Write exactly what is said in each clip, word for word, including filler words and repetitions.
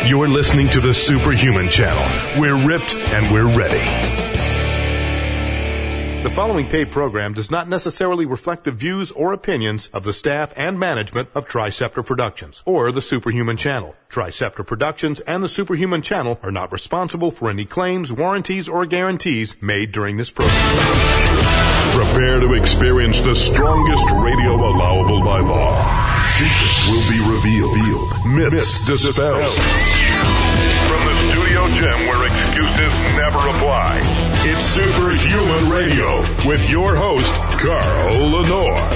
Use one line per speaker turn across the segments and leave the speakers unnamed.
You're listening to the Superhuman Channel. We're ripped and we're ready. The following paid program does not necessarily reflect the views or opinions of the staff and management of Triceptor Productions or the Superhuman Channel. Triceptor Productions and the Superhuman Channel are not responsible for any claims, warranties, or guarantees made during this program. Prepare to experience the strongest radio allowable by law. Secrets will be revealed. Myths dispelled. From the studio gym where excuses never apply, it's Superhuman Radio with your host, Carl Lenore.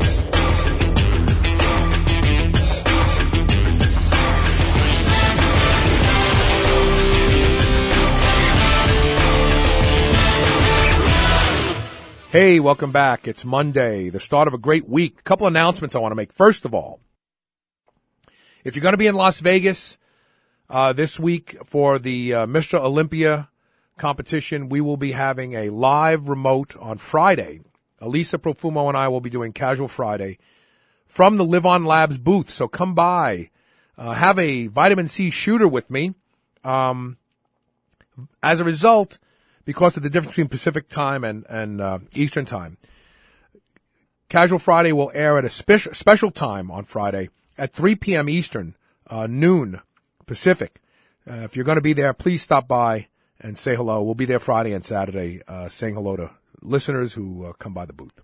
Hey, welcome back. It's Monday, the start of a great week. A couple announcements I want to make. First of all, if you're going to be in Las Vegas uh, this week for the uh, Mister Olympia competition, we will be having a live remote on Friday. Elisa Profumo and I will be doing Casual Friday from the Live On Labs booth. So come by, uh, have a vitamin C shooter with me. Um, as a result, because of the difference between Pacific time and, and uh, Eastern time, Casual Friday will air at a spe- special time on Friday at three p.m. Eastern, uh, noon Pacific. Uh, if you're going to be there, please stop by and say hello. We'll be there Friday and Saturday uh, saying hello to listeners who uh, come by the booth.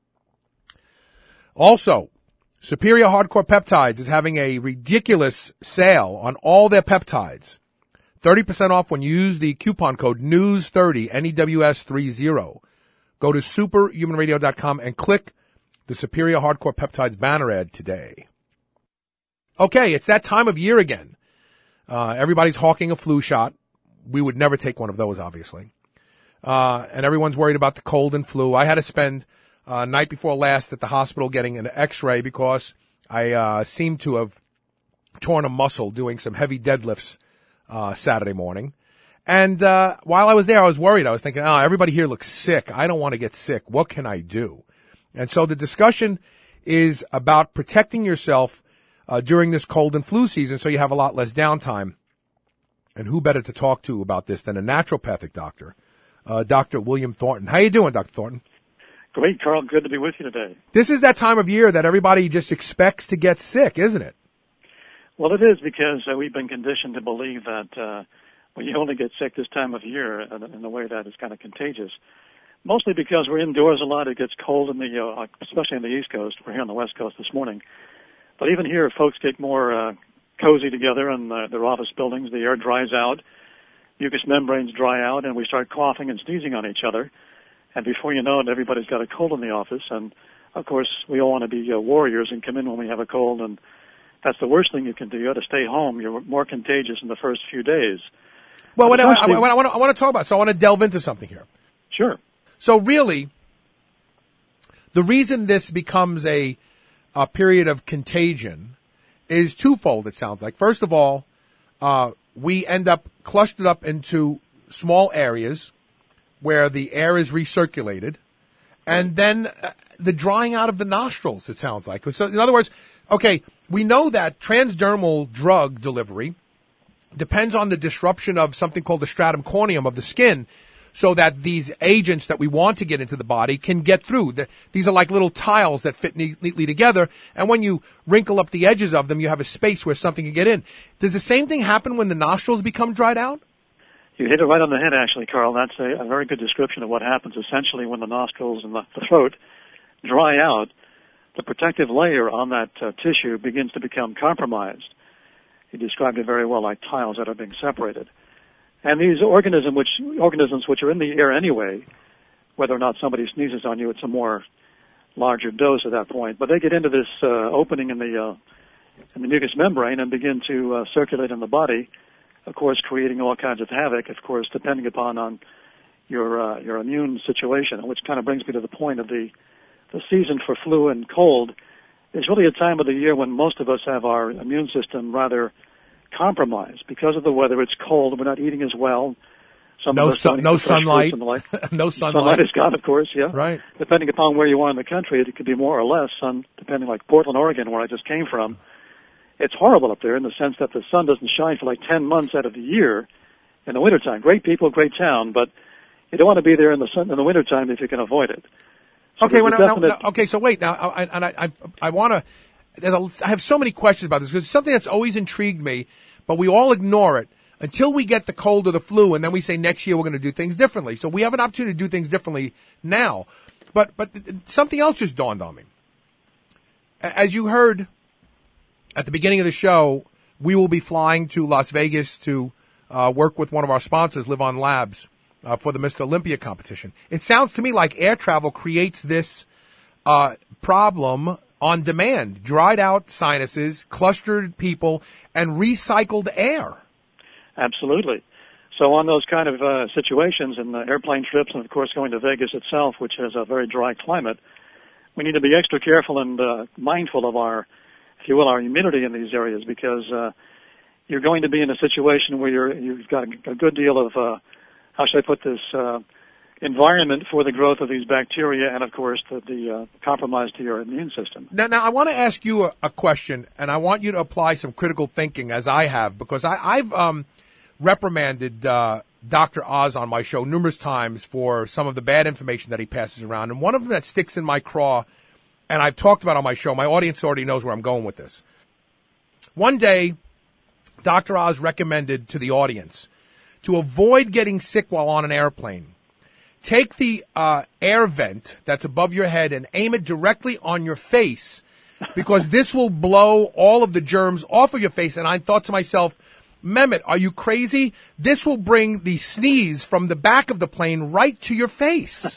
Also, Superior Hardcore Peptides is having a ridiculous sale on all their peptides. thirty percent off when you use the coupon code news thirty, N E W S thirty. Go to superhuman radio dot com and click the Superior Hardcore Peptides banner ad today. Okay, it's that time of year again. Uh, everybody's hawking a flu shot. We would never take one of those, obviously. Uh, and everyone's worried about the cold and flu. I had to spend uh, night before last at the hospital getting an x-ray because I uh, seemed to have torn a muscle doing some heavy deadlifts uh, Saturday morning. And uh, while I was there, I was worried. I was thinking, oh, everybody here looks sick. I don't want to get sick. What can I do? And so the discussion is about protecting yourself uh, during this cold and flu season so you have a lot less downtime. And who better to talk to about this than a naturopathic doctor, uh, Doctor William Thornton. How you doing, Doctor Thornton?
Great, Carl. Good to be with you today.
This is that time of year that everybody just expects to get sick, isn't it?
Well, it is because uh, we've been conditioned to believe that uh, well, you only get sick this time of year in a way that is kind of contagious. Mostly because we're indoors a lot. It gets cold in the, uh, especially on the East Coast. We're here on the West Coast this morning. But even here, folks get more uh, cozy together in uh, their office buildings. The air dries out, mucous membranes dry out, and we start coughing and sneezing on each other. And before you know it, everybody's got a cold in the office. And, of course, we all want to be uh, warriors and come in when we have a cold. And that's the worst thing you can do. You ought to stay home. You're more contagious in the first few days.
Well, what I, I, I, I, want to, I want to talk about, so I want to delve into something here.
Sure.
So really, the reason this becomes a, a period of contagion is twofold, it sounds like. First of all, uh, we end up clustered up into small areas where the air is recirculated, and then uh, the drying out of the nostrils, it sounds like. So, in other words, okay, we know that transdermal drug delivery depends on the disruption of something called the stratum corneum of the skin, so that these agents that we want to get into the body can get through. The, these are like little tiles that fit neatly together, and when you wrinkle up the edges of them, you have a space where something can get in. Does the same thing happen when the nostrils become dried out?
You hit it right on the head, actually, Carl. That's a, a very good description of what happens essentially when the nostrils and the, the throat dry out. The protective layer on that uh, tissue begins to become compromised. He described it very well, like tiles that are being separated. And these organisms which, organisms which are in the air anyway, whether or not somebody sneezes on you, it's a more larger dose at that point. But they get into this uh, opening in the uh, in the mucous membrane and begin to uh, circulate in the body, of course, creating all kinds of havoc, of course, depending upon on your uh, your immune situation, which kind of brings me to the point of the, the season for flu and cold. It's really a time of the year when most of us have our immune system rather compromised because of the weather. It's cold. We're not eating as well. Some
no
of us
sun, no sunlight.
Like.
no sunlight.
Sunlight is gone, of course. Yeah.
Right.
Depending upon where you are in the country, it could be more or less sun. Depending, like Portland, Oregon, where I just came from, it's horrible up there in the sense that the sun doesn't shine for like ten months out of the year in the wintertime. Great people, great town, but you don't want to be there in the sun in the wintertime if you can avoid it. So
okay, well, now,
definite...
now, okay, so wait, now, I, and I, I, I want to, there's a, I have so many questions about this because it's something that's always intrigued me, but we all ignore it until we get the cold or the flu, and then we say next year we're going to do things differently. So we have an opportunity to do things differently now. But but something else just dawned on me. As you heard at the beginning of the show, we will be flying to Las Vegas to uh, work with one of our sponsors, Live On Labs, uh, for the Mister Olympia competition. It sounds to me like air travel creates this uh, problem on demand. Dried out sinuses, clustered people, and recycled air.
Absolutely. So on those kind of uh, situations and uh, airplane trips and, of course, going to Vegas itself, which has a very dry climate, we need to be extra careful and uh, mindful of our, if you will, our humidity in these areas because uh, you're going to be in a situation where you're, you've got a, a good deal of, uh, how should I put this, uh, environment for the growth of these bacteria and, of course, the, the uh, compromise to your immune system.
Now, now I want to ask you a, a question, and I want you to apply some critical thinking as I have because I, I've um, – reprimanded uh, Doctor Oz on my show numerous times for some of the bad information that he passes around. And one of them that sticks in my craw, and I've talked about on my show, my audience already knows where I'm going with this. One day, Doctor Oz recommended to the audience to avoid getting sick while on an airplane. Take the uh, air vent that's above your head and aim it directly on your face because this will blow all of the germs off of your face. And I thought to myself, Mehmet, are you crazy? This will bring the sneeze from the back of the plane right to your face.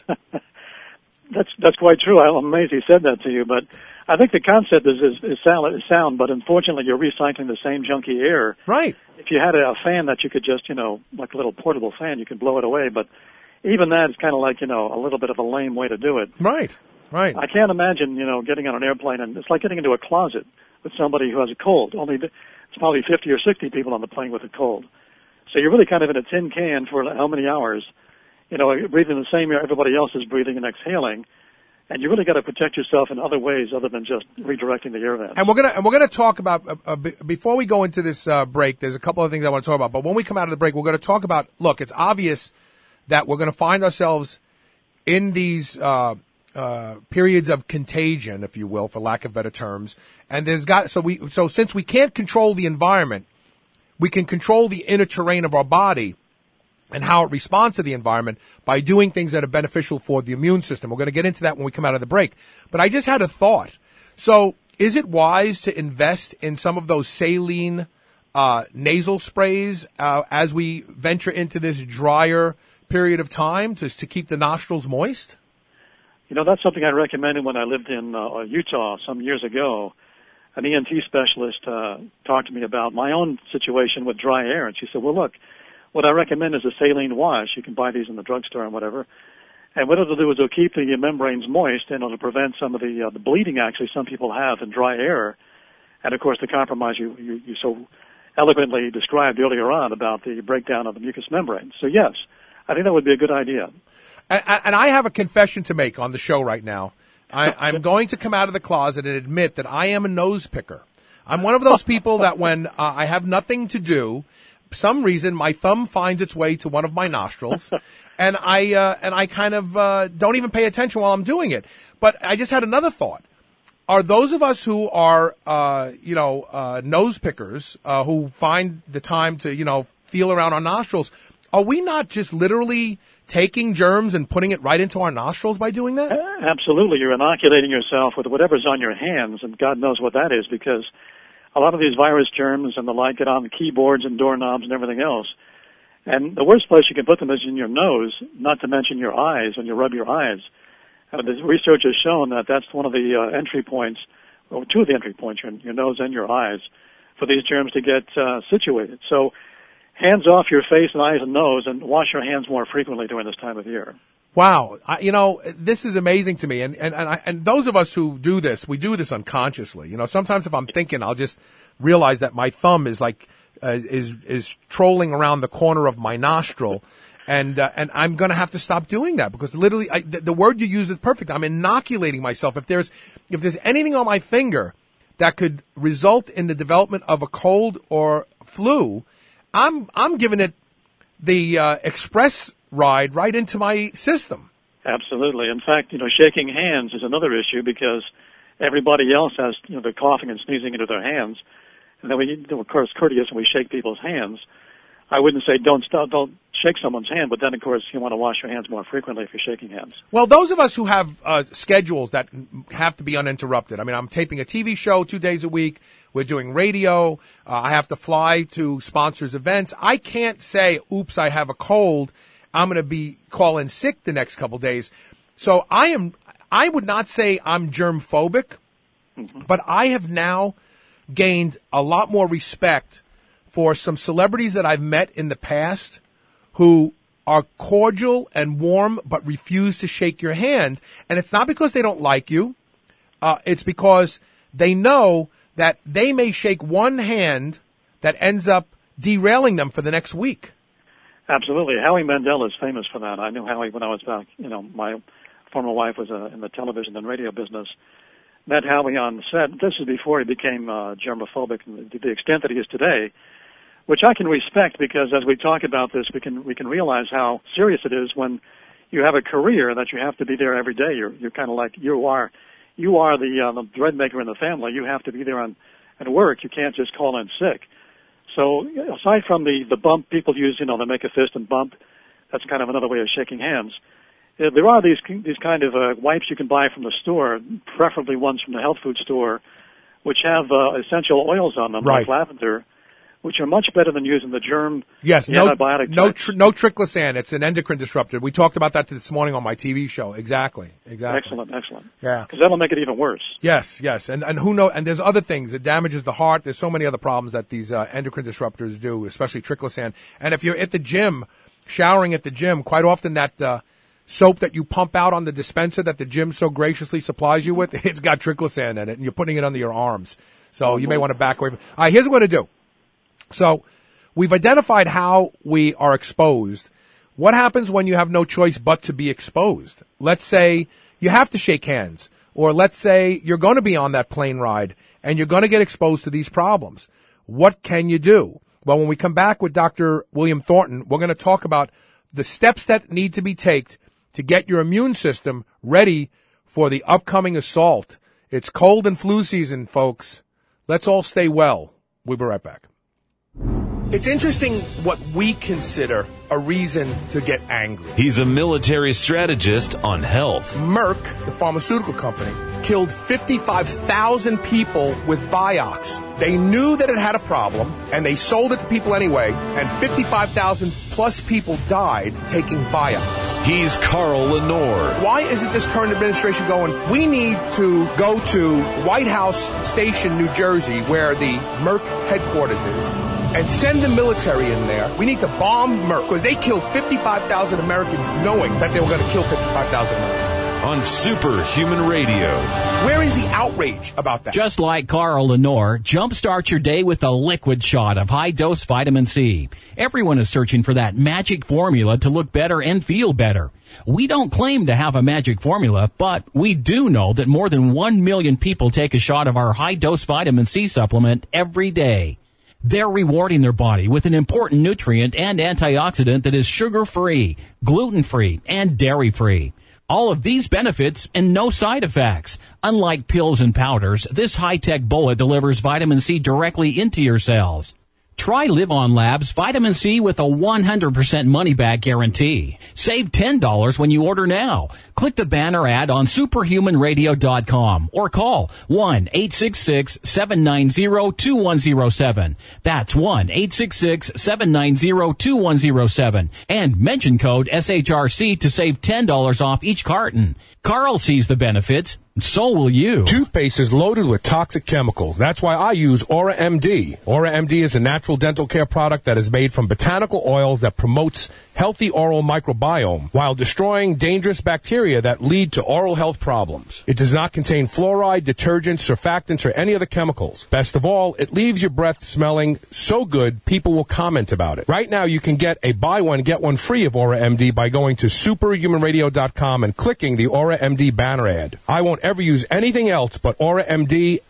that's that's quite true. I'm amazed he said that to you, but I think the concept is is, is, sound, is sound, but unfortunately you're recycling the same junky air.
Right.
If you had a, a fan that you could just, you know, like a little portable fan, you could blow it away, but even that is kind of like, you know, a little bit of a lame way to do it.
Right, right.
I can't imagine, you know, getting on an airplane, and it's like getting into a closet with somebody who has a cold, only the, it's probably fifty or sixty people on the plane with a cold. So you're really kind of in a tin can for how many hours, you know, breathing the same air everybody else is breathing and exhaling. And you really got to protect yourself in other ways other than just redirecting the air vents.
And we're gonna and we're gonna talk about uh, uh, b- before we go into this uh, break. There's a couple of things I want to talk about. But when we come out of the break, we're going to talk about. Look, it's obvious that we're going to find ourselves in these uh, uh, periods of contagion, if you will, for lack of better terms. And there's got so we so since we can't control the environment, we can control the inner terrain of our body and how it responds to the environment by doing things that are beneficial for the immune system. We're going to get into that when we come out of the break. But I just had a thought. So is it wise to invest in some of those saline uh, nasal sprays uh, as we venture into this drier period of time to, to keep the nostrils moist?
You know, that's something I recommended when I lived in uh, Utah some years ago. An E N T specialist uh, talked to me about my own situation with dry air, and she said, well, look, what I recommend is a saline wash. You can buy these in the drugstore and whatever. And what it'll do is it'll keep the membranes moist, and it'll prevent some of the uh, the bleeding, actually, some people have in dry air. And, of course, the compromise you, you, you so eloquently described earlier on about the breakdown of the mucous membranes. So, yes, I think that would be a good idea.
And, and I have a confession to make on the show right now. I, I'm going to come out of the closet and admit that I am a nose picker. I'm one of those people that when uh, I have nothing to do, for some reason my thumb finds its way to one of my nostrils, and I uh, and I kind of uh, don't even pay attention while I'm doing it. But I just had another thought. Are those of us who are, uh, you know, uh, nose pickers, uh, who find the time to, you know, feel around our nostrils, are we not just literally taking germs and putting it right into our nostrils by doing that?
Absolutely. You're inoculating yourself with whatever's on your hands, and God knows what that is, because a lot of these virus germs and the like get on the keyboards and doorknobs and everything else. And the worst place you can put them is in your nose, not to mention your eyes, when you rub your eyes. Uh, the research has shown that that's one of the uh, entry points, or two of the entry points, your, your nose and your eyes, for these germs to get uh, situated. So hands off your face and eyes and nose, and wash your hands more frequently during this time of year.
Wow. I, you know, this is amazing to me. And, and, and, I, and those of us who do this, we do this unconsciously. You know, sometimes if I'm thinking, I'll just realize that my thumb is like, uh, is, is trolling around the corner of my nostril. And, uh, and I'm going to have to stop doing that, because literally I, the, the word you use is perfect. I'm inoculating myself. If there's, if there's anything on my finger that could result in the development of a cold or flu, I'm I'm giving it the uh, express ride right into my system.
Absolutely. In fact, you know, shaking hands is another issue because everybody else has, you know, they're coughing and sneezing into their hands, and then we, you know, of course, courteous and we shake people's hands. I wouldn't say don't stop, don't shake someone's hand, but then, of course, you want to wash your hands more frequently if you're shaking hands.
Well, those of us who have uh, schedules that have to be uninterrupted. I mean, I'm taping a T V show two days a week. We're doing radio. Uh, I have to fly to sponsors' events. I can't say, oops, I have a cold. I'm going to be calling sick the next couple days. So I am, I would not say I'm germ phobic, mm-hmm. but I have now gained a lot more respect for some celebrities that I've met in the past who are cordial and warm but refuse to shake your hand. And it's not because they don't like you. Uh, it's because they know that they may shake one hand that ends up derailing them for the next week.
Absolutely. Howie Mandel is famous for that. I knew Howie when I was back, you know, my former wife was uh, in the television and radio business. Met Howie on set. This is before he became uh, germophobic to the extent that he is today, which I can respect because as we talk about this, we can we can realize how serious it is when you have a career that you have to be there every day. You're you're kind of like you are you are the uh, the bread maker in the family. You have to be there on at work. You can't just call in sick. So aside from the the bump people use, you know, they make a fist and bump. That's kind of another way of shaking hands. Uh, there are these these kind of uh, wipes you can buy from the store, preferably ones from the health food store, which have uh, essential oils on them,
right.
like lavender, which are much better than using the germ
yes,
the
no,
antibiotic
no,
types.
tr- no triclosan. It's an endocrine disruptor. We talked about that this morning on my T V show. Exactly, exactly.
Excellent, excellent.
Yeah,
because that'll make it even worse.
Yes, yes, and and who knows? And there's other things. It damages the heart. There's so many other problems that these uh, endocrine disruptors do, especially triclosan. And if you're at the gym, showering at the gym, quite often that uh, soap that you pump out on the dispenser that the gym so graciously supplies you with, it's got triclosan in it, and you're putting it under your arms. So oh, you may want to back away. All right, here's what we're going to do. So we've identified how we are exposed. What happens when you have no choice but to be exposed? Let's say you have to shake hands, or let's say you're going to be on that plane ride and you're going to get exposed to these problems. What can you do? Well, when we come back with Doctor William Thornton, we're going to talk about the steps that need to be taken to get your immune system ready for the upcoming assault. It's cold and flu season, folks. Let's all stay well. We'll be right back. It's interesting what we consider a reason to get angry.
He's a military strategist on health.
Merck, the pharmaceutical company, killed fifty-five thousand people with Vioxx. They knew that it had a problem, and they sold it to people anyway, and fifty-five thousand plus people died taking Vioxx.
He's Carl Lenore.
Why isn't this current administration going, we need to go to White House Station, New Jersey, where the Merck headquarters is, and send the military in there. We need to bomb Merck, because they killed fifty-five thousand Americans knowing that they were going to kill fifty-five thousand Americans.
On Superhuman Radio.
Where is the outrage about that?
Just like Carl Lenore, jumpstart your day with a liquid shot of high-dose vitamin C. Everyone is searching for that magic formula to look better and feel better. We don't claim to have a magic formula, but we do know that more than one million people take a shot of our high-dose vitamin C supplement every day. They're rewarding their body with an important nutrient and antioxidant that is sugar-free, gluten-free, and dairy-free. All of these benefits and no side effects. Unlike pills and powders, this high-tech bullet delivers vitamin C directly into your cells. Try Live On Labs Vitamin C with a one hundred percent money-back guarantee. Save ten dollars when you order now. Click the banner ad on superhuman radio dot com or call one eight six six, seven nine zero, two one zero seven. That's one eight six six, seven nine zero, two one zero seven. And mention code S H R C to save ten dollars off each carton. Carl sees the benefits. So will you.
Toothpaste is loaded with toxic chemicals. That's why I use Aura M D. Aura M D is a natural dental care product that is made from botanical oils that promotes healthy oral microbiome while destroying dangerous bacteria that lead to oral health problems. It does not contain fluoride, detergents, surfactants, or any other chemicals. Best of all, it leaves your breath smelling so good people will comment about it. Right now, you can get a buy one, get one free of Aura M D by going to superhuman radio dot com and clicking the Aura M D banner ad. I won't ever use anything else but Aura M D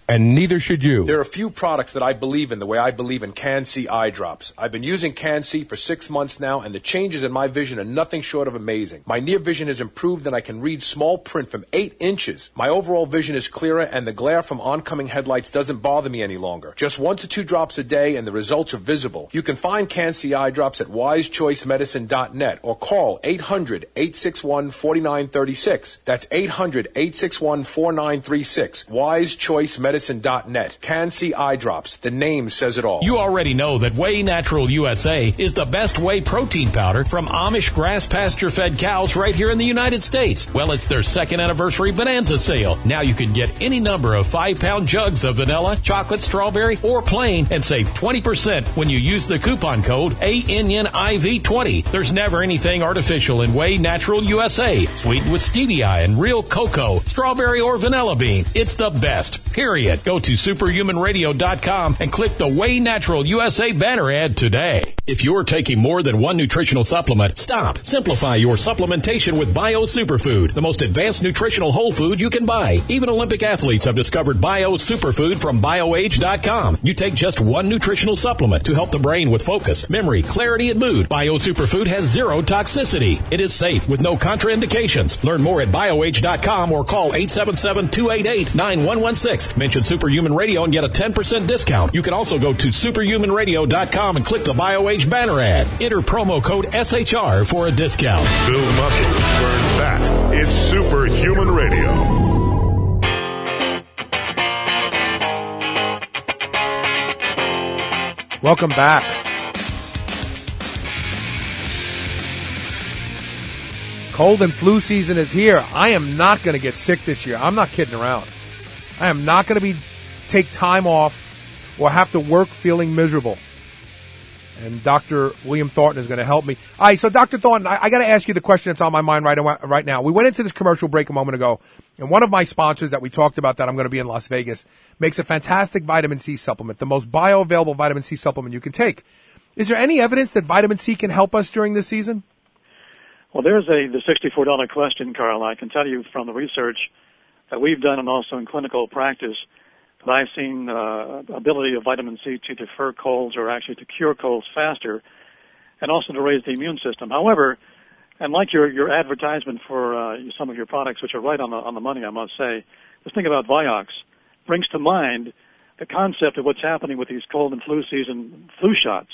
And neither should you. There are a few products that I believe in the way I believe in Can-C eye drops. I've been using Can-C for six months now, and the changes in my vision are nothing short of amazing. My near vision has improved, and I can read small print from eight inches. My overall vision is clearer, and the glare from oncoming headlights doesn't bother me any longer. Just one to two drops a day, and the results are visible. You can find Can-C eye drops at wise choice medicine dot net or call eight hundred, eight six one, four nine three six. That's eight hundred, eight six one, four nine three six. wise choice medicine dot net. Can-C eye drops. The name says it all.
You already know that Whey Natural U S A is the best whey protein powder from Amish grass pasture fed cows right here in the United States. Well, it's their second anniversary bonanza sale. Now you can get any number of five pound jugs of vanilla, chocolate, strawberry, or plain and save twenty percent when you use the coupon code A N N I V twenty. There's never anything artificial in Whey Natural U S A. Sweetened with stevia and real cocoa, strawberry, or vanilla bean. It's the best, period. Go to superhuman radio dot com and click the Whey Natural U S A banner ad today. If you're taking more than one nutritional supplement, stop. Simplify your supplementation with Bio Superfood, the most advanced nutritional whole food you can buy. Even Olympic athletes have discovered Bio Superfood from bio age dot com. You take just one nutritional supplement to help the brain with focus, memory, clarity, and mood. Bio Superfood has zero toxicity. It is safe with no contraindications. Learn more at bio age dot com or call eight seven seven, two eight eight, nine one one six. Mention Superhuman Radio and get a ten percent discount. You can also go to superhuman radio dot com and click the BioAge banner ad. Enter promo code S H R for a discount.
Build muscle, burn fat. It's Superhuman Radio.
Welcome back. Cold and flu season is here. I am not going to get sick this year. I'm not kidding around. I am not going to be take time off or have to work feeling miserable. And Doctor William Thornton is going to help me. All right, so Doctor Thornton, I, I got to ask you the question that's on my mind right, right now. We went into this commercial break a moment ago, and one of my sponsors that we talked about that I'm going to be in Las Vegas makes a fantastic vitamin C supplement, the most bioavailable vitamin C supplement you can take. Is there any evidence that vitamin C can help us during this season?
Well, there's a the sixty-four dollars question, Carl. I can tell you from the research that we've done and also in clinical practice that I've seen uh, ability of vitamin C to defer colds or actually to cure colds faster and also to raise the immune system. However, and like your, your advertisement for uh, some of your products, which are right on the, on the money, I must say, this thing about Vioxx brings to mind the concept of what's happening with these cold and flu season flu shots.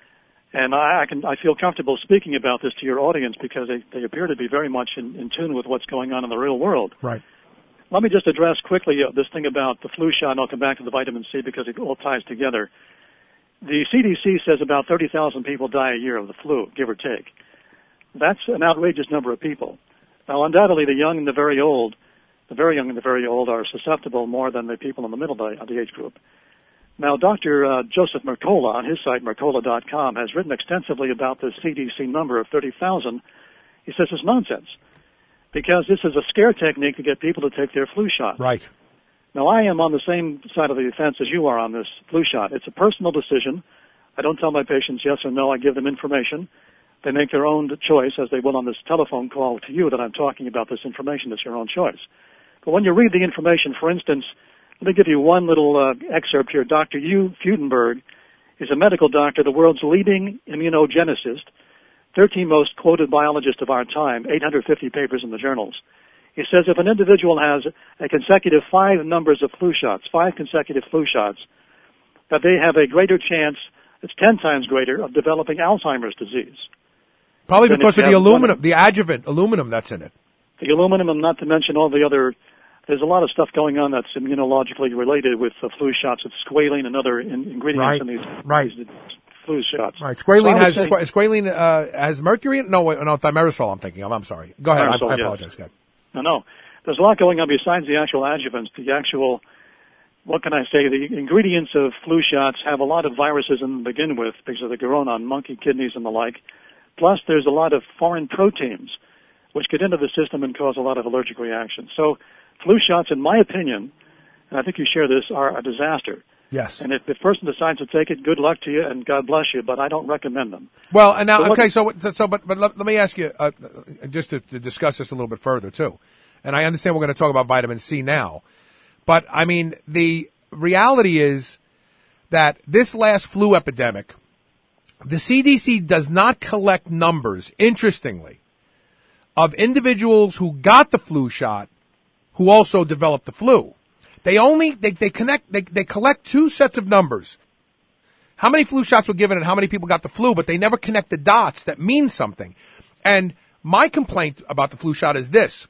And I, I can I feel comfortable speaking about this to your audience because they, they appear to be very much in, in tune with what's going on in the real world.
Right.
Let me just address quickly uh, this thing about the flu shot, and I'll come back to the vitamin C because it all ties together. The C D C says about thirty thousand people die a year of the flu, give or take. That's an outrageous number of people. Now, undoubtedly, the young and the very old, the very young and the very old are susceptible more than the people in the middle of the age group. Now, Doctor Uh, Joseph Mercola on his site, mercola dot com, has written extensively about this C D C number of thirty thousand. He says it's nonsense because this is a scare technique to get people to take their flu shot.
Right.
Now, I am on the same side of the fence as you are on this flu shot. It's a personal decision. I don't tell my patients yes or no. I give them information. They make their own choice, as they will on this telephone call to you that I'm talking about this information. It's your own choice. But when you read the information, for instance, let me give you one little uh, excerpt here. Doctor Hugh Fudenberg is a medical doctor, the world's leading immunogenicist, thirteenth most quoted biologist of our time, eight hundred fifty papers in the journals. He says if an individual has a consecutive five numbers of flu shots, five consecutive flu shots, that they have a greater chance, it's ten times greater, of developing Alzheimer's disease.
Probably because of the aluminum, the adjuvant aluminum that's in it.
The aluminum, and not to mention all the other, there's a lot of stuff going on that's immunologically related with the flu shots, with squalene and other in, ingredients
right.
in these,
right.
these flu shots.
Right. Squalene
so
has
say,
squalene uh, has mercury in it? No, wait, no, thimerosal I'm thinking of. I'm sorry. Go ahead. I, I apologize.
Yes.
Go ahead.
No, no. There's a lot going on besides the actual adjuvants. The actual, what can I say, the ingredients of flu shots have a lot of viruses in them to begin with because of the grown on monkey kidneys and the like. Plus, there's a lot of foreign proteins which get into the system and cause a lot of allergic reactions. So flu shots, in my opinion, and I think you share this, are a disaster.
Yes.
And if the person decides to take it, good luck to you and God bless you, but I don't recommend them.
Well, and now,
so
okay, so, so, but, but let, let me ask you, uh, just to, to discuss this a little bit further, too. And I understand we're going to talk about vitamin C now. But, I mean, the, reality is that this last flu epidemic, the C D C does not collect numbers, interestingly, of individuals who got the flu shot who also developed the flu. They only, they, they connect, they, they collect two sets of numbers. How many flu shots were given and how many people got the flu, but they never connect the dots that mean something. And my complaint about the flu shot is this.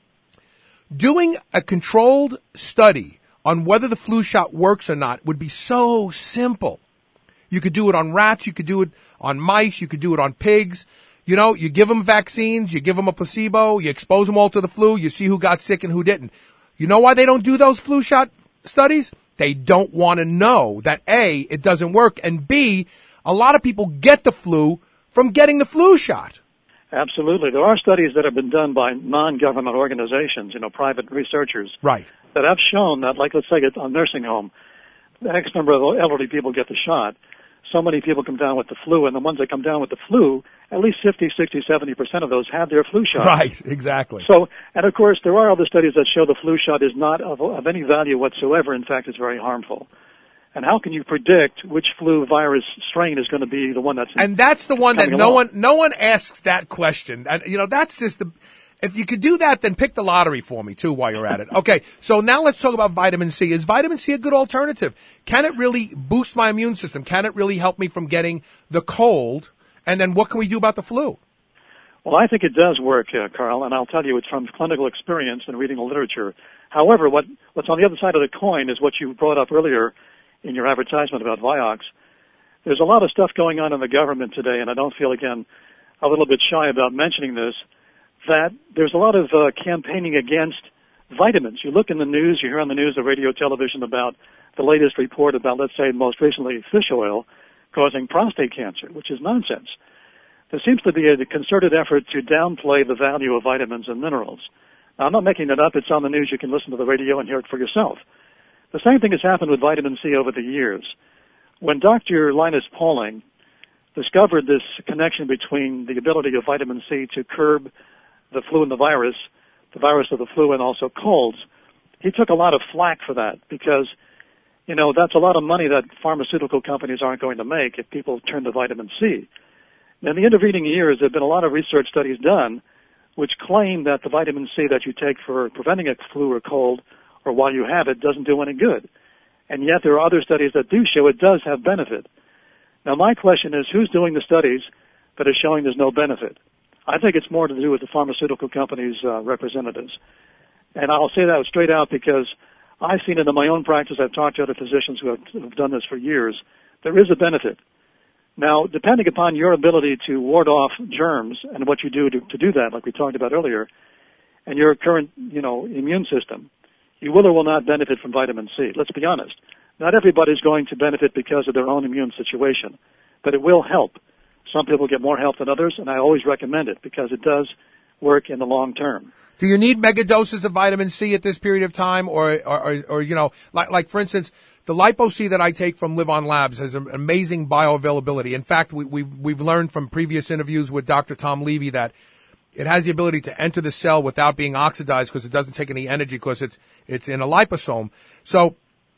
Doing a controlled study on whether the flu shot works or not would be so simple. You could do it on rats, you could do it on mice, you could do it on pigs. You know, you give them vaccines, you give them a placebo, you expose them all to the flu, you see who got sick and who didn't. You know why they don't do those flu shot studies? They don't want to know that A, it doesn't work, and B, a lot of people get the flu from getting the flu shot.
Absolutely. There are studies that have been done by non-government organizations, you know, private researchers.
Right.
That have shown that, like, let's say at a nursing home, the X number of elderly people get the shot. So many people come down with the flu, and the ones that come down with the flu, at least fifty, sixty, seventy percent of those have their flu shot.
Right, exactly.
So, and of course, there are other studies that show the flu shot is not of, of any value whatsoever. In fact, it's very harmful. And how can you predict which flu virus strain is going to be the one that's
And that's the one that no
along?
one no one asks that question. And you know, that's just the if you could do that, then pick the lottery for me too while you're at it. Okay, so now let's talk about vitamin C. Is vitamin C a good alternative? Can it really boost my immune system? Can it really help me from getting the cold? And then what can we do about the flu?
Well, I think it does work, uh, Carl, and I'll tell you it's from clinical experience and reading the literature. However, what, what's on the other side of the coin is what you brought up earlier in your advertisement about Vioxx. There's a lot of stuff going on in the government today, and I don't feel, again, a little bit shy about mentioning this, that there's a lot of uh, campaigning against vitamins. You look in the news, you hear on the news, the radio, television about the latest report about, let's say, most recently, fish oil causing prostate cancer, which is nonsense. There seems to be a concerted effort to downplay the value of vitamins and minerals. Now, I'm not making that up. It's on the news. You can listen to the radio and hear it for yourself. The same thing has happened with vitamin C over the years. When Doctor Linus Pauling discovered this connection between the ability of vitamin C to curb the flu and the virus, the virus of the flu and also colds, he took a lot of flack for that because, you know, that's a lot of money that pharmaceutical companies aren't going to make if people turn to vitamin C. In the intervening years, there have been a lot of research studies done which claim that the vitamin C that you take for preventing a flu or cold or while you have it doesn't do any good. And yet there are other studies that do show it does have benefit. Now, my question is, who's doing the studies that are showing there's no benefit? I think it's more to do with the pharmaceutical companies' uh, representatives. And I'll say that straight out because I've seen it in my own practice. I've talked to other physicians who have, who have done this for years. There is a benefit. Now, depending upon your ability to ward off germs and what you do to, to do that, like we talked about earlier, and your current, you know, immune system, you will or will not benefit from vitamin C. Let's be honest. Not everybody's going to benefit because of their own immune situation, but it will help. Some people get more help than others, and I always recommend it because it does work in the long term.
Do you need mega doses of vitamin C at this period of time, or, or, or, or you know, like, like for instance, the Lipo C that I take from Live On Labs has an amazing bioavailability. In fact, we, we've, we've learned from previous interviews with Doctor Tom Levy that it has the ability to enter the cell without being oxidized because it doesn't take any energy because it's, it's in a liposome. So,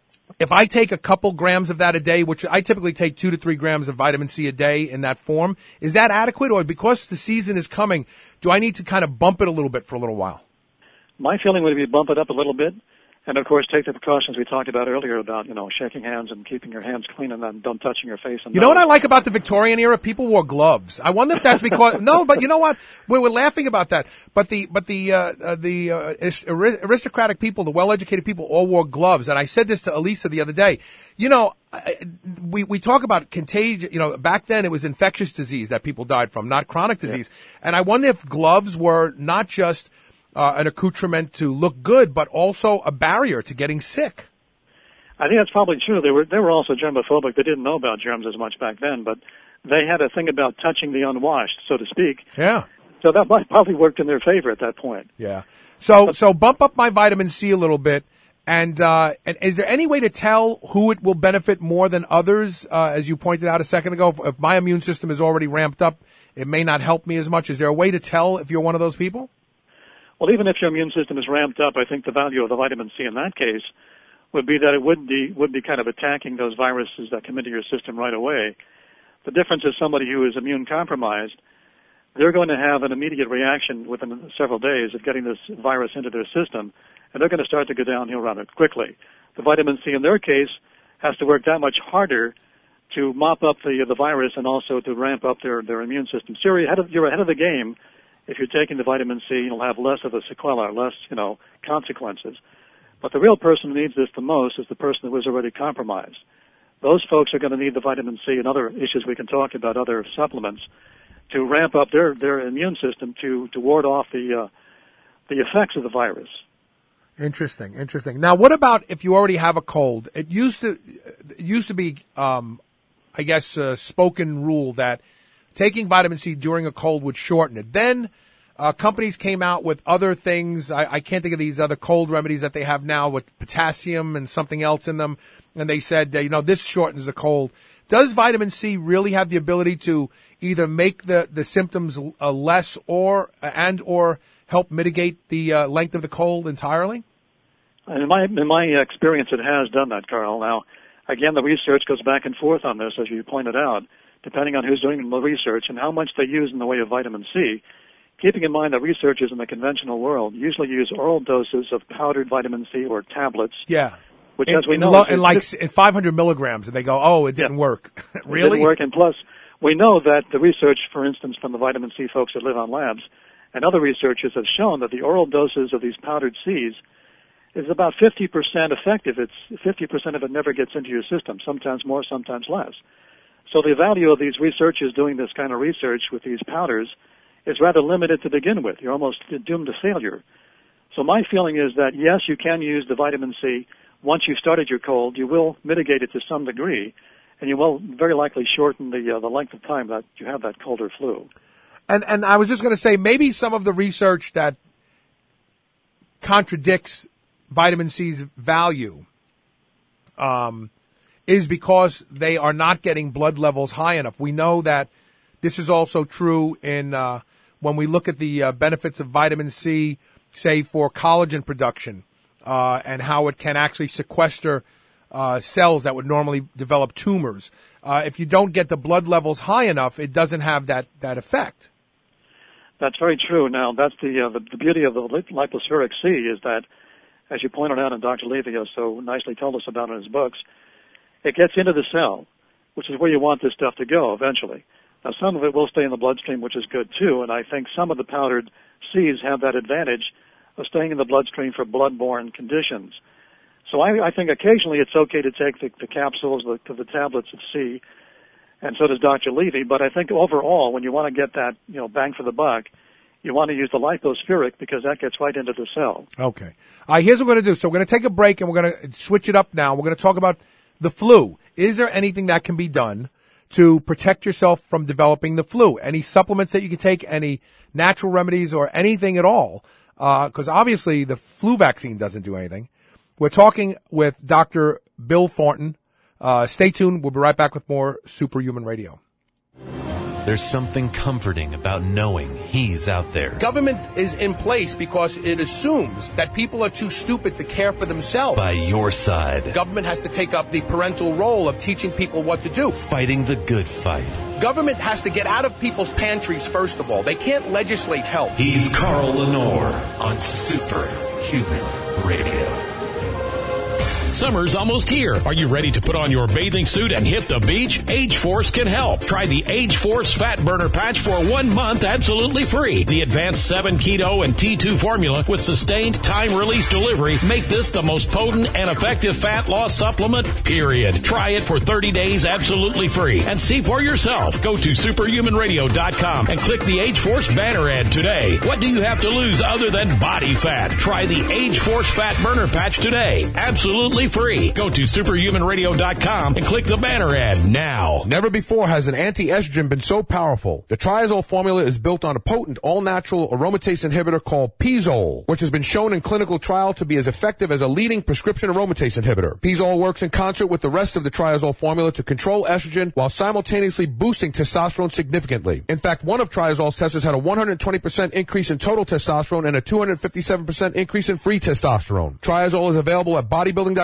if I take a couple grams of that a day, which I typically take two to three grams of vitamin C a day in that form, is that adequate? Or because the season is coming, do I need to kind of bump it a little bit for a little while?
My feeling would be bump it up a little bit. And, of course, take the precautions we talked about earlier about, you know, shaking hands and keeping your hands clean and then don't touching your face. And
you know what I like about the Victorian era? People wore gloves. I wonder if that's because, no, but you know what? We were laughing about that. But the, but the, uh, uh the, uh, aristocratic people, the well-educated people all wore gloves. And I said this to Elisa the other day. You know, we, we talk about contagion, you know, back then it was infectious disease that people died from, not chronic disease. Yeah. And I wonder if gloves were not just Uh, an accoutrement to look good, but also a barrier to getting sick.
I think that's probably true. They were they were also germophobic. They didn't know about germs as much back then, but they had a thing about touching the unwashed, so to speak.
Yeah.
So that might probably worked in their favor at that point.
Yeah. So so bump up my vitamin C a little bit. And uh, and is there any way to tell who it will benefit more than others? Uh, as you pointed out a second ago, if, if my immune system is already ramped up, it may not help me as much. Is there a way to tell if you're one of those people?
Well, even if your immune system is ramped up, I think the value of the vitamin C in that case would be that it would be would be kind of attacking those viruses that come into your system right away. The difference is somebody who is immune compromised, they're going to have an immediate reaction within several days of getting this virus into their system, and they're going to start to go downhill rather quickly. The vitamin C in their case has to work that much harder to mop up the the virus and also to ramp up their, their immune system. So you're ahead of, you're ahead of the game. If you're taking the vitamin C, you'll have less of a sequela, less, you know, consequences. But the real person who needs this the most is the person who is already compromised. Those folks are going to need the vitamin C and other issues we can talk about, other supplements, to ramp up their, their immune system to, to ward off the uh, the effects of the virus.
Interesting, interesting. Now, what about if you already have a cold? It used to it used to be, um, I guess, a spoken rule that taking vitamin C during a cold would shorten it. Then uh, companies came out with other things. I, I can't think of these other cold remedies that they have now with potassium and something else in them. And they said, uh, you know, this shortens the cold. Does vitamin C really have the ability to either make the, the symptoms uh, less or and or help mitigate the uh, length of the cold entirely?
In my in my experience, it has done that, Carl. Now, again, the research goes back and forth on this, as you pointed out, depending on who's doing the research and how much they use in the way of vitamin C. Keeping in mind that researchers in the conventional world usually use oral doses of powdered vitamin C or tablets.
Yeah.
Which,
in,
as we
in
know,
lo-
is,
in like in five hundred milligrams, and they go, oh, it didn't
yeah,
work. Really?
It didn't work, and plus, we know that the research, for instance, from the vitamin C folks that live on labs, and other researchers have shown that the oral doses of these powdered Cs is about fifty percent effective. It's fifty percent of it never gets into your system, sometimes more, sometimes less. So the value of these researchers doing this kind of research with these powders is rather limited to begin with. You're almost doomed to failure. So my feeling is that, yes, you can use the vitamin C. Once you've started your cold, you will mitigate it to some degree, and you will very likely shorten the uh, the length of time that you have that cold or flu.
And and I was just going to say, maybe some of the research that contradicts vitamin C's value um, is because they are not getting blood levels high enough. We know that this is also true in uh, when we look at the uh, benefits of vitamin C, say for collagen production, uh, and how it can actually sequester uh, cells that would normally develop tumors. Uh, if you don't get the blood levels high enough, it doesn't have that, that effect.
That's very true. Now, that's the, uh, the the beauty of the lipospheric C is that, as you pointed out, and Doctor Levy so nicely told us about in his books, it gets into the cell, which is where you want this stuff to go eventually. Now, some of it will stay in the bloodstream, which is good too, and I think some of the powdered Cs have that advantage of staying in the bloodstream for blood-borne conditions. So I, I think occasionally it's okay to take the, the capsules, the, the tablets of C, and so does Doctor Levy, but I think overall, when you want to get that, you know, bang for the buck, you want to use the lipospheric because that gets right into the cell.
Okay. All right, here's what we're going to do. So we're going to take a break, and we're going to switch it up now. We're going to talk about the flu. Is there anything that can be done to protect yourself from developing the flu? Any supplements that you can take, any natural remedies, or anything at all? Because uh, obviously the flu vaccine doesn't do anything. We're talking with Doctor Bill Thornton. Uh, stay tuned. We'll be right back with more Superhuman Radio.
There's something comforting about knowing he's out there.
Government is in place because it assumes that people are too stupid to care for themselves.
By your side.
Government has to take up the parental role of teaching people what to do.
Fighting the good fight.
Government has to get out of people's pantries, first of all. They can't legislate health.
He's Carl Lenore on Superhuman Radio.
Summer's almost here. Are you ready to put on your bathing suit and hit the beach? Age Force can help. Try the Age Force Fat Burner Patch for one month absolutely free. The advanced seven Keto and T two formula with sustained time-release delivery make this the most potent and effective fat loss supplement, period. Try it for thirty days absolutely free and see for yourself. Go to superhuman radio dot com and click the Age Force banner ad today. What do you have to lose other than body fat? Try the Age Force Fat Burner Patch today. Absolutely free. Go to superhuman radio dot com and click the banner ad now.
Never before has an anti-estrogen been so powerful. The Triazole formula is built on a potent all-natural aromatase inhibitor called Pizole, which has been shown in clinical trial to be as effective as a leading prescription aromatase inhibitor. Pizole works in concert with the rest of the Triazole formula to control estrogen while simultaneously boosting testosterone significantly. In fact, one of Triazole's testers had a one hundred twenty percent increase in total testosterone and a two hundred fifty-seven percent increase in free testosterone. Triazole is available at bodybuilding dot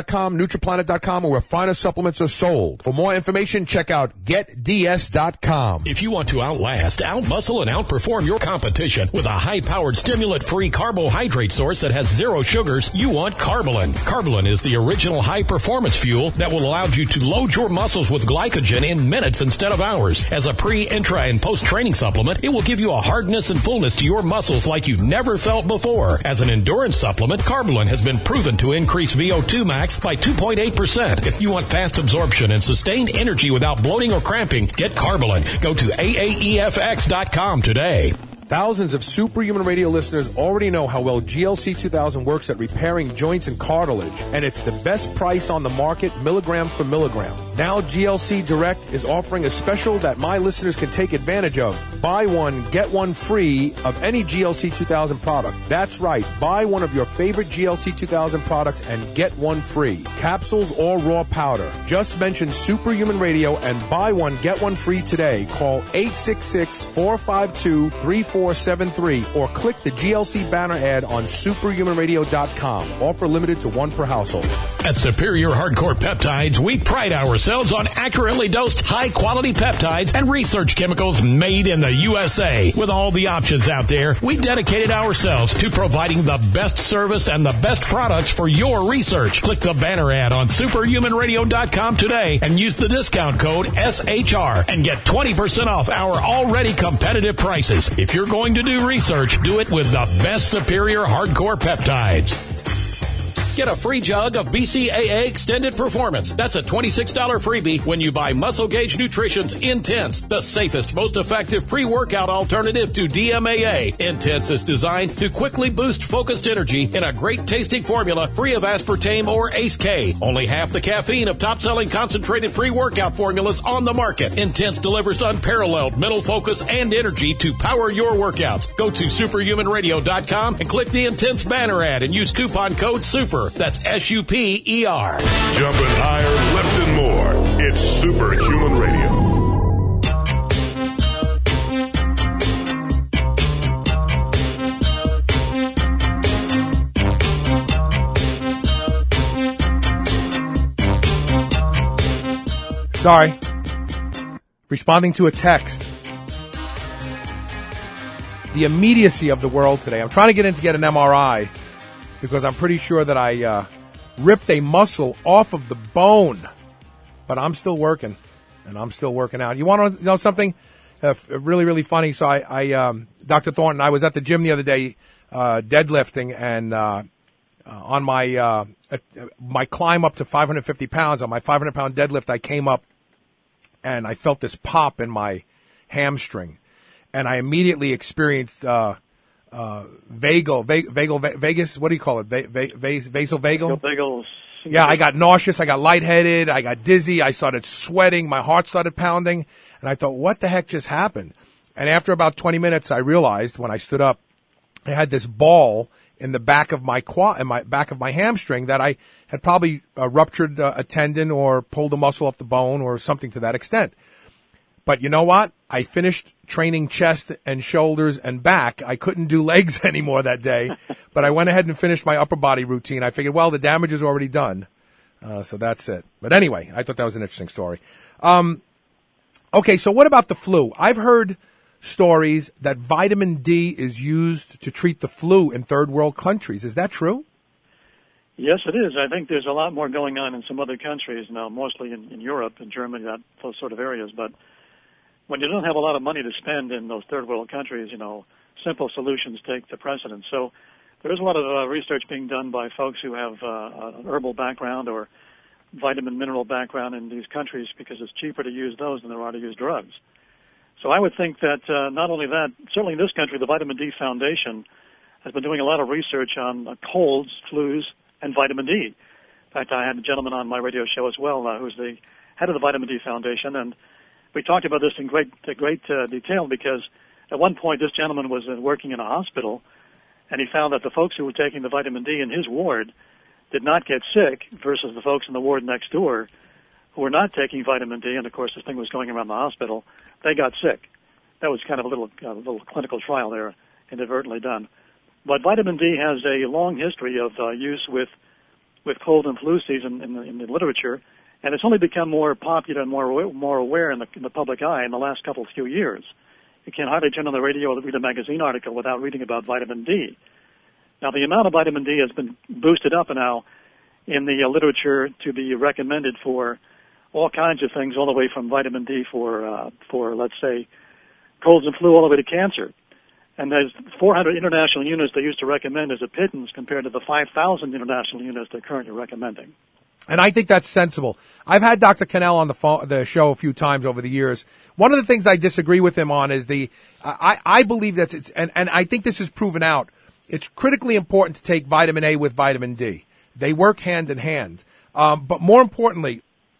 dot com, Nutriplanet dot com, or where finer supplements are sold. For more information, check out get d s dot com.
If you want to outlast, outmuscle, and outperform your competition with a high-powered, stimulant-free carbohydrate source that has zero sugars, you want Carbolin. Carbolin is the original high-performance fuel that will allow you to load your muscles with glycogen in minutes instead of hours. As a pre, intra, and post-training supplement, it will give you a hardness and fullness to your muscles like you've never felt before. As an endurance supplement, Carbolin has been proven to increase V O two max by two point eight percent. If you want fast absorption and sustained energy without bloating or cramping, get Carbolin. Go to A A E F X dot com today.
Thousands of Superhuman Radio listeners already know how well G L C two thousand works at repairing joints and cartilage, and it's the best price on the market, milligram for milligram. Now G L C Direct is offering a special that my listeners can take advantage of. Buy one, get one free of any G L C two thousand product. That's right. Buy one of your favorite G L C two thousand products and get one free. Capsules or raw powder. Just mention Superhuman Radio and buy one, get one free today. Call eight six six, four five two, three four seven three or click the G L C banner ad on superhuman radio dot com. Offer limited to one per household.
At Superior Hardcore Peptides, we pride ourselves on accurately dosed, high-quality peptides and research chemicals made in the U S A. With all the options out there, we dedicated ourselves to providing the best service and the best products for your research. Click the banner ad on superhuman radio dot com today and use the discount code S H R and get twenty percent off our already competitive prices. If you're going to do research, do it with the best Superior Hardcore Peptides. Get a free jug of B C A A Extended Performance. That's a twenty-six dollars freebie when you buy Muscle Gauge Nutrition's Intense, the safest, most effective pre-workout alternative to D M A A. Intense is designed to quickly boost focused energy in a great-tasting formula free of aspartame or A C E K. Only half the caffeine of top-selling concentrated pre-workout formulas on the market. Intense delivers unparalleled mental focus and energy to power your workouts. Go to superhuman radio dot com and click the Intense banner ad and use coupon code SUPER. That's S U P E R.
Jumping higher, lifting more. It's Superhuman Radio.
Sorry. Responding to a text. The immediacy of the world today. I'm trying to get in to get an M R I because I'm pretty sure that I uh, ripped a muscle off of the bone. But I'm still working, and I'm still working out. You want to know something uh, really, really funny? So I, I um, Doctor Thornton, I was at the gym the other day uh, deadlifting, and uh, uh, on my uh, uh, my climb up to five hundred fifty pounds, on my five hundred pound deadlift, I came up, and I felt this pop in my hamstring, and I immediately experienced uh, uh, vagal, va- vagal, va- vagus. What do you call it? Va- va- vas- vasal vagal.
Vagals.
Yeah, I got nauseous. I got lightheaded. I got dizzy. I started sweating. My heart started pounding, and I thought, "What the heck just happened?" And after about twenty minutes, I realized when I stood up, I had this ball in the back of my quad, in my back of my hamstring, that I had probably uh, ruptured uh, a tendon or pulled a muscle off the bone or something to that extent. But you know what? I finished training chest and shoulders and back. I couldn't do legs anymore that day, but I went ahead and finished my upper body routine. I figured, well, the damage is already done, uh, so that's it. But anyway, I thought that was an interesting story. Um, okay, so what about the flu? I've heard stories that vitamin D is used to treat the flu in third world countries. Is that true?
Yes, it is. I think there's a lot more going on in some other countries now, mostly in, in Europe and Germany, that those sort of areas. But when you don't have a lot of money to spend in those third world countries, you know, simple solutions take the precedence. So there is a lot of uh, research being done by folks who have uh, an herbal background or vitamin mineral background in these countries because it's cheaper to use those than there are to use drugs. So I would think that uh, not only that, certainly in this country, the Vitamin D Foundation has been doing a lot of research on uh, colds, flus, and vitamin D. In fact, I had a gentleman on my radio show as well uh, who's the head of the Vitamin D Foundation, and we talked about this in great uh, great uh, detail because at one point this gentleman was uh, working in a hospital, and he found that the folks who were taking the vitamin D in his ward did not get sick versus the folks in the ward next door who were not taking vitamin D, and of course this thing was going around the hospital. They got sick. That was kind of a little uh, little clinical trial there, inadvertently done. But vitamin D has a long history of uh, use with with cold and flu season in the, in the literature, and it's only become more popular and more more aware in the, in the public eye in the last couple of few years. You can hardly turn on the radio or read a magazine article without reading about vitamin D. Now, the amount of vitamin D has been boosted up now in the uh, literature to be recommended for all kinds of things, all the way from vitamin D for, uh, for let's say, colds and flu, all the way to cancer. And there's four hundred international units they used to recommend as a pittance compared to the five thousand international units they're currently recommending.
And I think that's sensible. I've had Doctor Cannell on the phone, the show a few times over the years. One of the things I disagree with him on is the, I, I believe that, it's, and, and I think this is proven out, it's critically important to take vitamin A with vitamin D. They work hand in hand. Um, but more importantly,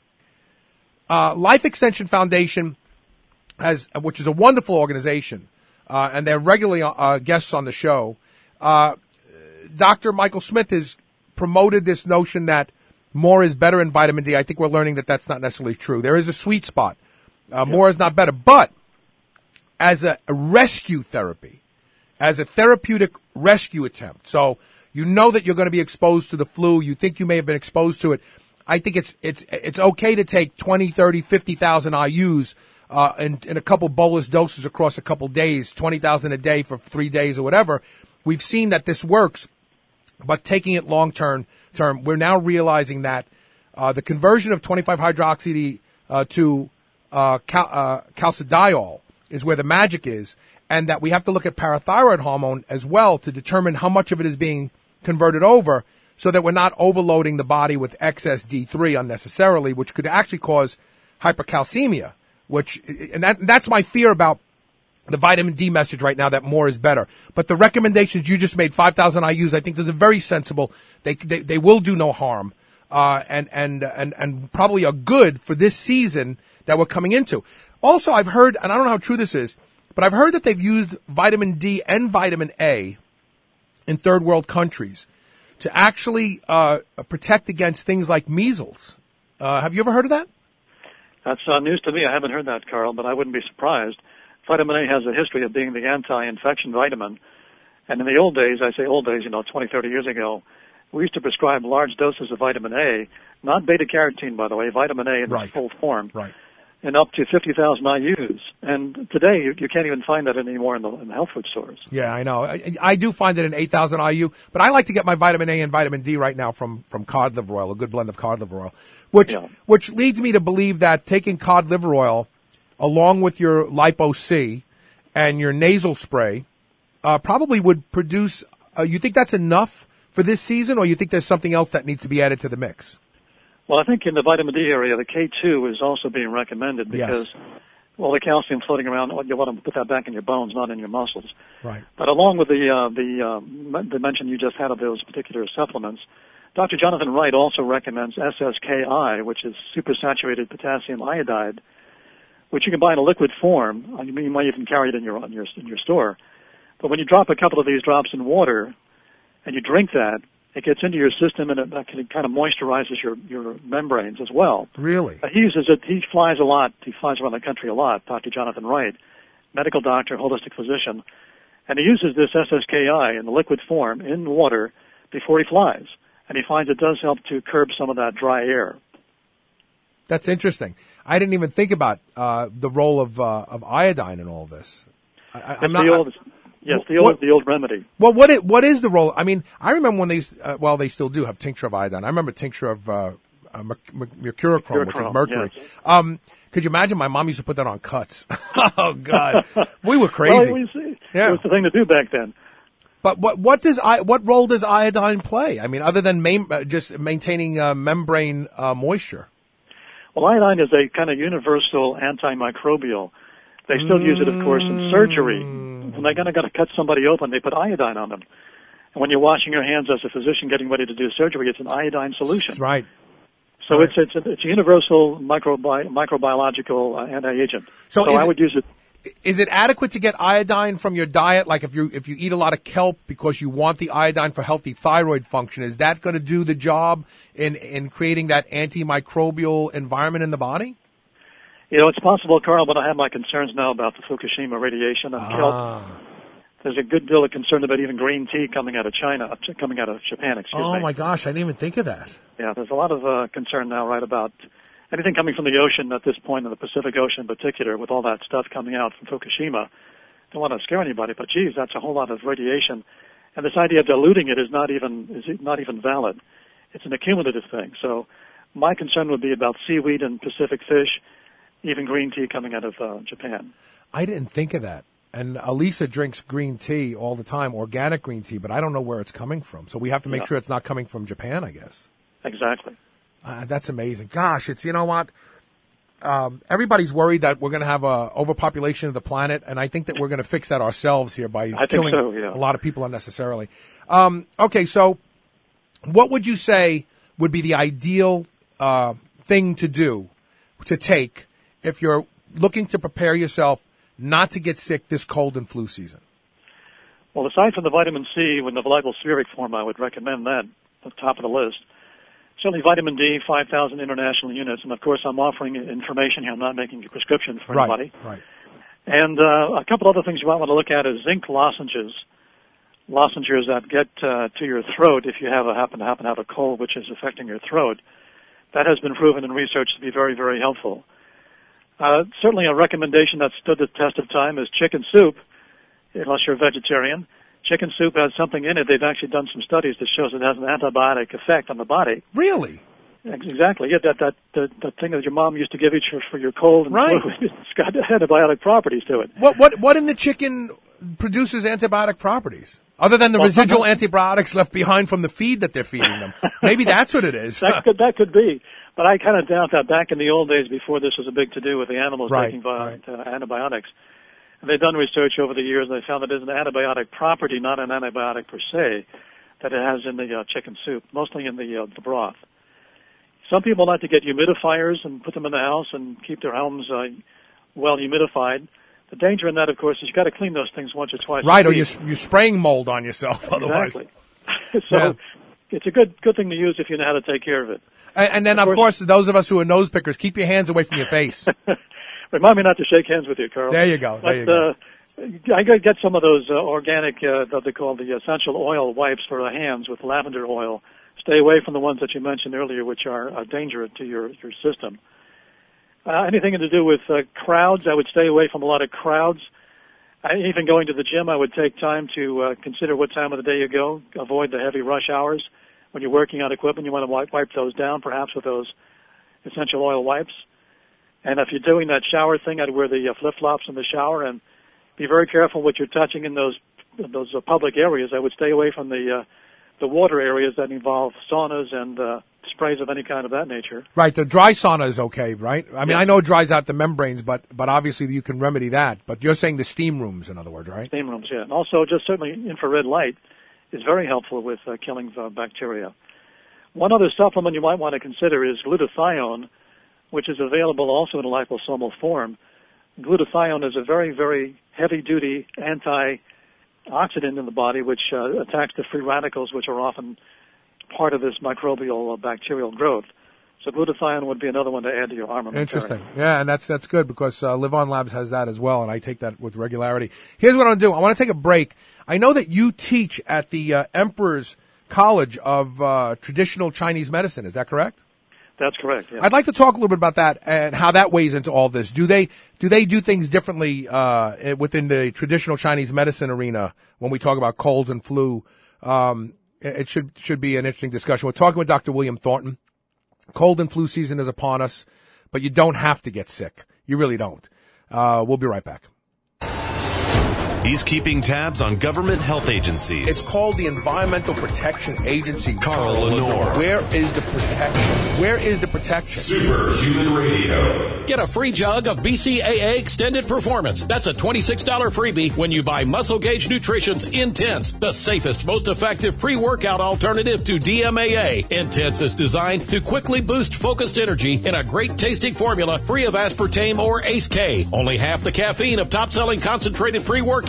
uh, Life Extension Foundation has, which is a wonderful organization, uh, and they're regularly uh, guests on the show. Uh, Doctor Michael Smith has promoted this notion that more is better in vitamin D. I think we're learning that that's not necessarily true. There is a sweet spot. Uh, yeah. More is not better. But as a, a rescue therapy, as a therapeutic rescue attempt, so you know that you're going to be exposed to the flu, you think you may have been exposed to it, I think it's it's it's okay to take twenty, thirty, fifty thousand I U's uh, in, in a couple bolus doses across a couple days, twenty thousand a day for three days or whatever. We've seen that this works, but taking it long term, term, we're now realizing that uh, the conversion of twenty-five hydroxy uh, to uh, cal- uh, calcidiol is where the magic is, and that we have to look at parathyroid hormone as well to determine how much of it is being converted over, so that we're not overloading the body with excess D three unnecessarily, which could actually cause hypercalcemia. Which, and that, that's my fear about the vitamin D message right now, that more is better. But the recommendations you just made, five thousand I U's, I think those are very sensible. They, they, they will do no harm, uh, and, and, and, and probably are good for this season that we're coming into. Also, I've heard, and I don't know how true this is, but I've heard that they've used vitamin D and vitamin A in third world countries to actually, uh, protect against things like measles. Uh, have you ever heard of that?
That's uh, news to me. I haven't heard that, Carl, but I wouldn't be surprised. Vitamin A has a history of being the anti-infection vitamin. And in the old days, I say old days, you know, twenty, thirty years ago, we used to prescribe large doses of vitamin A, not beta-carotene, by the way, vitamin A in
right.
its full form,
right.
and up to fifty thousand I U's. And today, you, you can't even find that anymore in the, in the health food stores.
Yeah, I know. I, I do find it in eight thousand I U, but I like to get my vitamin A and vitamin D right now from, from cod liver oil, a good blend of cod liver oil, which, yeah. which leads me to believe that taking cod liver oil along with your Lipo-C and your nasal spray, uh, probably would produce, uh, you think that's enough for this season, or you think there's something else that needs to be added to the mix?
Well, I think in the vitamin D area, the K two is also being recommended because,
yes.
well, the calcium floating around, you want to put that back in your bones, not in your muscles.
Right. But
along with the, uh, the, uh, the mention you just had of those particular supplements, Doctor Jonathan Wright also recommends S S K I, which is supersaturated potassium iodide, which you can buy in a liquid form. You might even carry it in your, in your, in your store. But when you drop a couple of these drops in water and you drink that, it gets into your system and it kind of moisturizes your, your membranes as well.
Really?
Uh, he uses it, he flies a lot, he flies around the country a lot, Doctor Jonathan Wright, medical doctor, holistic physician, and he uses this S S K I in the liquid form in water before he flies. And he finds it does help to curb some of that dry air.
That's interesting. I didn't even think about uh, the role of uh, of iodine in all of this. I, I'm not,
the old, yes, the old
what,
the old remedy.
Well, what it, what is the role? I mean, I remember when they uh, well they still do have tincture of iodine. I remember tincture of uh, uh, mercurochrome, which is mercury.
Yes.
Um, could you imagine? My mom used to put that on cuts. Oh God, we were crazy.
Well, it was,
yeah,
it was the thing to do back then.
But what what does I what role does iodine play? I mean, other than main, uh, just maintaining uh, membrane uh, moisture.
Well, iodine is a kind of universal antimicrobial. They still mm. use it, of course, in surgery. When they're going to cut somebody open, they put iodine on them. And when you're washing your hands as a physician getting ready to do surgery, it's an iodine solution.
Right.
So
right.
it's it's a, it's a universal microbi- microbiological uh, anti-agent.
So,
so I
it,
would use it.
Is it adequate to get iodine from your diet? Like if you if you eat a lot of kelp because you want the iodine for healthy thyroid function, is that going to do the job in in creating that antimicrobial environment in the body? You
know, it's possible, Carl, but I have my concerns now about the Fukushima radiation and
ah.
kelp. There's a good deal of concern about even green tea coming out of China, coming out of Japan, excuse
oh,
me.
Oh, my gosh, I didn't even think of that.
Yeah, there's a lot of uh, concern now, right, about anything coming from the ocean at this point, in the Pacific Ocean in particular, with all that stuff coming out from Fukushima. Don't want to scare anybody, but geez, that's a whole lot of radiation. And this idea of diluting it is not even is not even valid. It's an accumulative thing. So my concern would be about seaweed and Pacific fish, even green tea coming out of uh, Japan.
I didn't think of that. And Elisa drinks green tea all the time, organic green tea, but I don't know where it's coming from. So we have to make yeah. sure it's not coming from Japan, I guess.
Exactly.
Uh, that's amazing. Gosh, it's, you know what? Um, everybody's worried that we're going to have a overpopulation of the planet, and I think that we're going to fix that ourselves here by
I
killing
so, yeah.
a lot of people unnecessarily. Um, okay, so what would you say would be the ideal uh, thing to do, to take, if you're looking to prepare yourself not to get sick this cold and flu season?
Well, aside from the vitamin C, with the lipospheric form, I would recommend that at the top of the list. Certainly vitamin D, five thousand international units, and of course I'm offering information here. I'm not making a prescription for
right,
anybody.
Right.
And uh, a couple other things you might want to look at is zinc lozenges. Lozenges that get uh, to your throat if you have a, happen to happen to have a cold which is affecting your throat. That has been proven in research to be very, very helpful. Uh, certainly a recommendation that stood the test of time is chicken soup, unless you're a vegetarian. Chicken soup has something in it. They've actually done some studies that shows it has an antibiotic effect on the body.
Really?
Exactly. Yeah, that that the, the thing that your mom used to give you for your cold and
right.
flu, it's got antibiotic properties to it.
What what what in the chicken produces antibiotic properties? Other than the well, residual antibiotics left behind from the feed that they're feeding them. Maybe that's what it is.
that could that could be. But I kind of doubt that back in the old days before this was a big to-do with the animals
right,
taking right. uh, antibiotics. And they've done research over the years, and they found that there's an antibiotic property, not an antibiotic per se, that it has in the uh, chicken soup, mostly in the, uh, the broth. Some people like to get humidifiers and put them in the house and keep their homes uh, well humidified. The danger in that, of course, is you've got to clean those things once or twice.
Right, or you're, you're spraying mold on yourself otherwise.
Exactly. so yeah. It's a good good thing to use if you know how to take care of it.
And, and then, of, of course, course, those of us who are nose pickers, keep your hands away from your face.
Remind me not to shake hands with you, Carl.
There you go. There
but,
you go.
Uh, I get some of those uh, organic, uh, that they call the essential oil wipes for the hands with lavender oil. Stay away from the ones that you mentioned earlier, which are a danger to your, your system. Uh, anything to do with uh, crowds, I would stay away from a lot of crowds. I, even going to the gym, I would take time to uh, consider what time of the day you go. Avoid the heavy rush hours. When you're working on equipment, you want to wipe, wipe those down, perhaps with those essential oil wipes. And if you're doing that shower thing, I'd wear the uh, flip-flops in the shower and be very careful what you're touching in those those uh, public areas. I would stay away from the uh, the water areas that involve saunas and uh, sprays of any kind of that nature.
Right, the dry sauna is okay, right? I mean,
yeah.
I know it dries out the membranes, but but obviously you can remedy that. But you're saying the steam rooms, in other words, right?
Steam rooms, yeah. And also, just certainly infrared light is very helpful with uh, killing uh, bacteria. One other supplement you might want to consider is glutathione, which is available also in a liposomal form. Glutathione is a very, very heavy-duty antioxidant in the body, which uh, attacks the free radicals, which are often part of this microbial uh, bacterial growth. So glutathione would be another one to add to your armamentarium.
Interesting. Yeah, and that's that's good because uh, Live On Labs has that as well, and I take that with regularity. Here's what I'm going to do. I want to take a break. I know that you teach at the uh, Emperor's College of uh, Traditional Chinese Medicine. Is that correct?
That's correct. Yeah.
I'd like to talk a little bit about that and how that weighs into all this. Do they do they do things differently uh, within the traditional Chinese medicine arena when we talk about colds and flu? Um, it should should be an interesting discussion. We're talking with Doctor William Thornton. Cold and flu season is upon us, but you don't have to get sick. You really don't. Uh, we'll be right back.
He's keeping tabs on government health agencies.
It's called the Environmental Protection Agency.
Carl Lenore.
Where is the protection? Where is the protection?
Superhuman Radio. Get a free jug of B C A A Extended Performance. That's a twenty-six dollars freebie when you buy Muscle Gauge Nutrition's Intense, the safest, most effective pre-workout alternative to D M A A. Intense is designed to quickly boost focused energy in a great tasting formula free of aspartame or A C E K. Only half the caffeine of top-selling concentrated pre-workout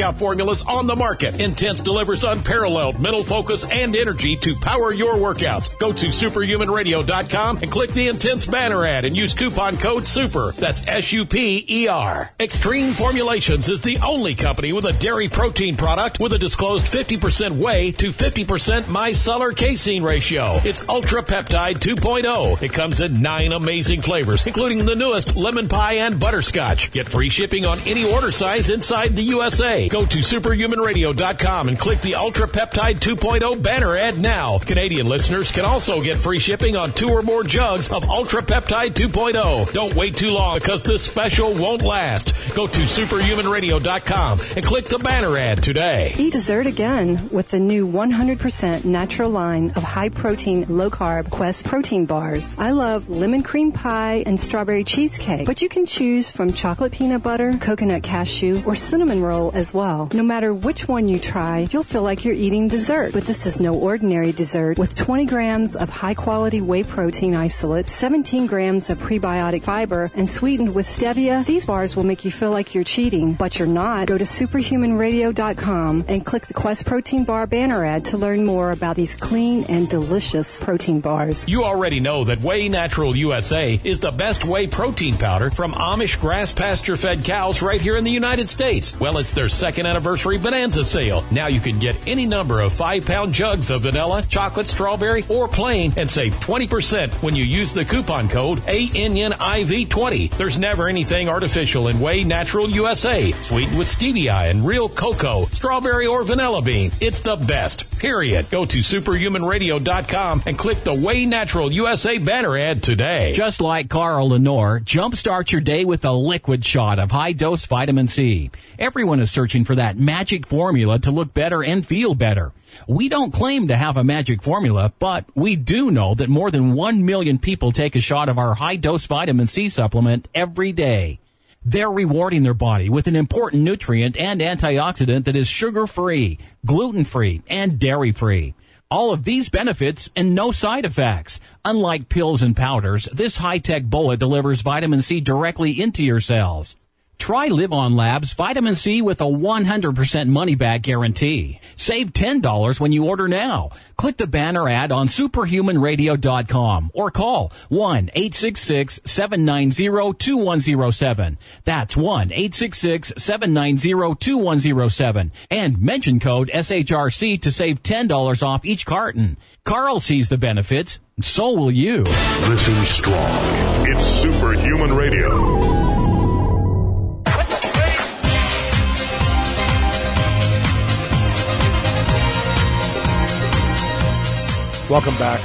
workout formulas on the market. Intense delivers unparalleled mental focus and energy to power your workouts. Go to superhuman radio dot com and click the Intense banner ad and use coupon code SUPER. That's S U P E R. Extreme Formulations is the only company with a dairy protein product with a disclosed fifty percent whey to fifty percent micellar casein ratio. It's Ultra Peptide two point oh. It comes in nine amazing flavors, including the newest lemon pie and butterscotch. Get free shipping on any order size inside the U S A. Go to superhuman radio dot com and click the Ultra Peptide two point oh banner ad now. Canadian listeners can also get free shipping on two or more jugs of Ultra Peptide two point oh. Don't wait too long because this special won't last. Go to superhuman radio dot com and click the banner ad today.
Eat dessert again with the new one hundred percent natural line of high-protein, low-carb Quest protein bars. I love lemon cream pie and strawberry cheesecake, but you can choose from chocolate peanut butter, coconut cashew, or cinnamon roll as well. No matter which one you try, you'll feel like you're eating dessert. But this is no ordinary dessert. With twenty grams of high-quality whey protein isolate, seventeen grams of prebiotic fiber, and sweetened with stevia, these bars will make you feel like you're cheating, but you're not. Go to superhuman radio dot com and click the Quest Protein Bar banner ad to learn more about these clean and delicious protein bars.
You already know that Whey Natural U S A is the best whey protein powder from Amish grass pasture-fed cows right here in the United States. Well, it's their second anniversary bonanza sale. Now you can get any number of five-pound jugs of vanilla, chocolate, strawberry, or plain and save twenty percent when you use the coupon code A N N I V twenty. There's never anything artificial in Whey Natural U S A. Sweetened with stevia and real cocoa, strawberry, or vanilla bean. It's the best, period. Go to superhuman radio dot com and click the Whey Natural U S A banner ad today.
Just like Carl Lenore, jumpstart your day with a liquid shot of high-dose vitamin C. Everyone is searching for that magic formula to look better and feel better. We don't claim to have a magic formula, but we do know that more than one million people take a shot of our high-dose vitamin C supplement every day. They're rewarding their body with an important nutrient and antioxidant that is sugar-free, gluten-free, and dairy-free. All of these benefits and no side effects. Unlike pills and powders, this high-tech bullet delivers vitamin C directly into your cells. Try Live On Labs Vitamin C with a one hundred percent money-back guarantee. Save ten dollars when you order now. Click the banner ad on superhuman radio dot com or call one eight six six, seven nine zero, two one zero seven. That's one eight six six, seven nine zero, two one zero seven. And mention code S H R C to save ten dollars off each carton. Carl sees the benefits, so will you.
Listen strong. It's Superhuman Radio.
Welcome back.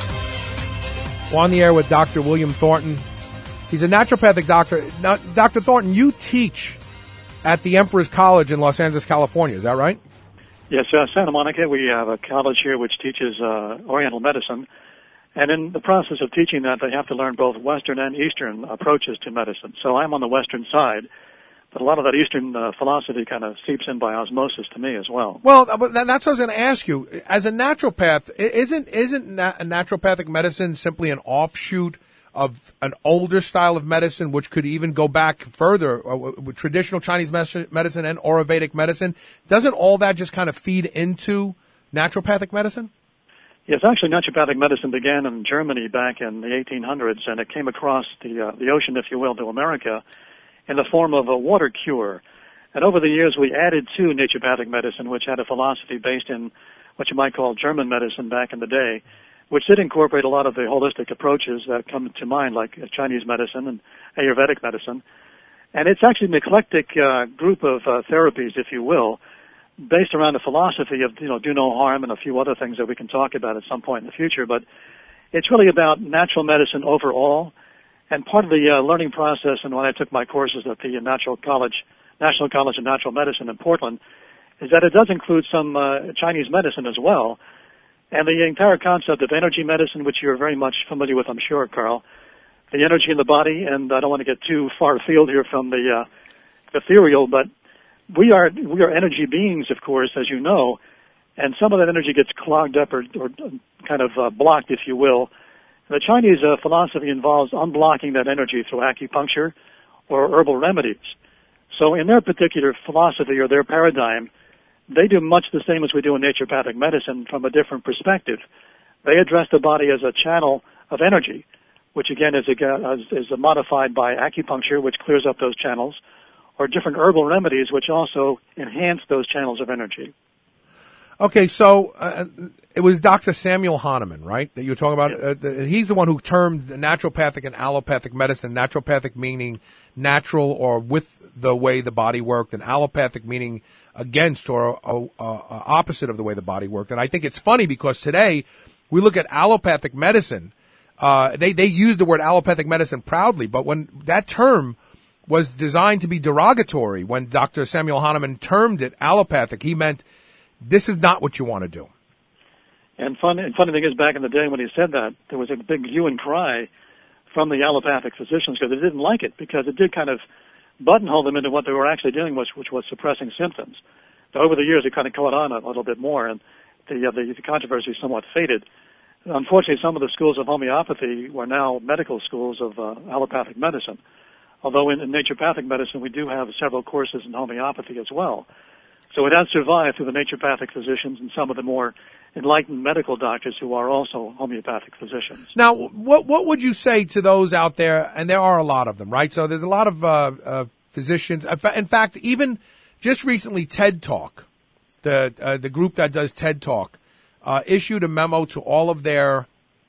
We're on the air with Doctor William Thornton. He's a naturopathic doctor. Now, Doctor Thornton, you teach at the Emperor's College in Los Angeles, California. Is that right?
Yes, uh, Santa Monica. We have a college here which teaches uh, Oriental medicine. And in the process of teaching that, they have to learn both Western and Eastern approaches to medicine. So I'm on the Western side. But a lot of that Eastern uh, philosophy kind of seeps in by osmosis to me as well.
Well, that's what I was going to ask you. As a naturopath, isn't isn't na- naturopathic medicine simply an offshoot of an older style of medicine, which could even go back further uh, with traditional Chinese medicine and Ayurvedic medicine? Doesn't all that just kind of feed into naturopathic medicine?
Yes, actually, naturopathic medicine began in Germany back in the eighteen hundreds, and it came across the uh, the ocean, if you will, to America in the form of a water cure. And over the years, we added to naturopathic medicine, which had a philosophy based in what you might call German medicine back in the day, which did incorporate a lot of the holistic approaches that come to mind, like Chinese medicine and Ayurvedic medicine. And it's actually an eclectic uh, group of uh, therapies, if you will, based around a philosophy of, you know, do no harm and a few other things that we can talk about at some point in the future. But it's really about natural medicine overall. And part of the uh, learning process, and when I took my courses at the Natural College, National College of Natural Medicine in Portland, is that it does include some uh, Chinese medicine as well. And the entire concept of energy medicine, which you're very much familiar with, I'm sure, Carl, the energy in the body, and I don't want to get too far afield here from the uh, ethereal, but we are we are energy beings, of course, as you know, and some of that energy gets clogged up or, or kind of uh, blocked, if you will. The Chinese uh, philosophy involves unblocking that energy through acupuncture or herbal remedies. So in their particular philosophy or their paradigm, they do much the same as we do in naturopathic medicine from a different perspective. They address the body as a channel of energy, which again is, a, is a modified by acupuncture, which clears up those channels, or different herbal remedies, which also enhance those channels of energy.
Okay, so uh, it was Doctor Samuel Hahnemann, right, that you were talking about?
Yeah.
Uh, the, he's the one who termed naturopathic and allopathic medicine, naturopathic meaning natural or with the way the body worked, and allopathic meaning against or uh, uh, opposite of the way the body worked. And I think it's funny because today we look at allopathic medicine. Uh, they, they use the word allopathic medicine proudly, but when that term was designed to be derogatory, when Doctor Samuel Hahnemann termed it allopathic, he meant this is not what you want to do.
And fun, and funny thing is, back in the day when he said that, there was a big hue and cry from the allopathic physicians because they didn't like it, because it did kind of buttonhole them into what they were actually doing, which, which was suppressing symptoms. So over the years, it kind of caught on a little bit more, and the, uh, the, the controversy somewhat faded. Unfortunately, some of the schools of homeopathy were now medical schools of uh, allopathic medicine, although in, in naturopathic medicine, we do have several courses in homeopathy as well. So it has survived through the naturopathic physicians and some of the more enlightened medical doctors who are also homeopathic physicians.
Now, what what would you say to those out there, and there are a lot of them, right? So there's a lot of uh, uh, physicians. In fact, even just recently, TED Talk, the uh, the group that does TED Talk, uh, issued a memo to all of their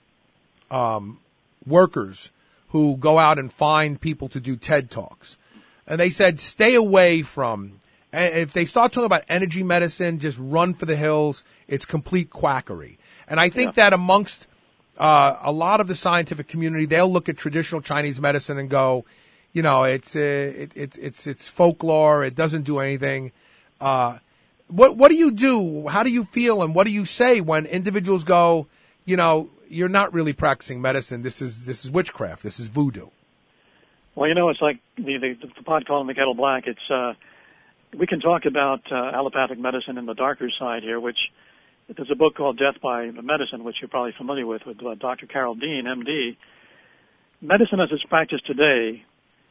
um, workers who go out and find people to do TED Talks. And they said, stay away from... And if they start talking about energy medicine, just run for the hills. It's complete quackery. And I think yeah. that amongst uh, a lot of the scientific community, they'll look at traditional Chinese medicine and go, you know, it's uh, it, it, it's it's folklore. It doesn't do anything. Uh, what what do you do? How do you feel? And what do you say when individuals go, you know, you're not really practicing medicine. This is this is witchcraft. This is voodoo.
Well, you know, it's like the the, the pot calling the kettle black. It's uh, we can talk about uh, allopathic medicine in the darker side here, which there's a book called Death by Medicine, which you're probably familiar with, with uh, Doctor Carol Dean, M D. Medicine as it's practiced today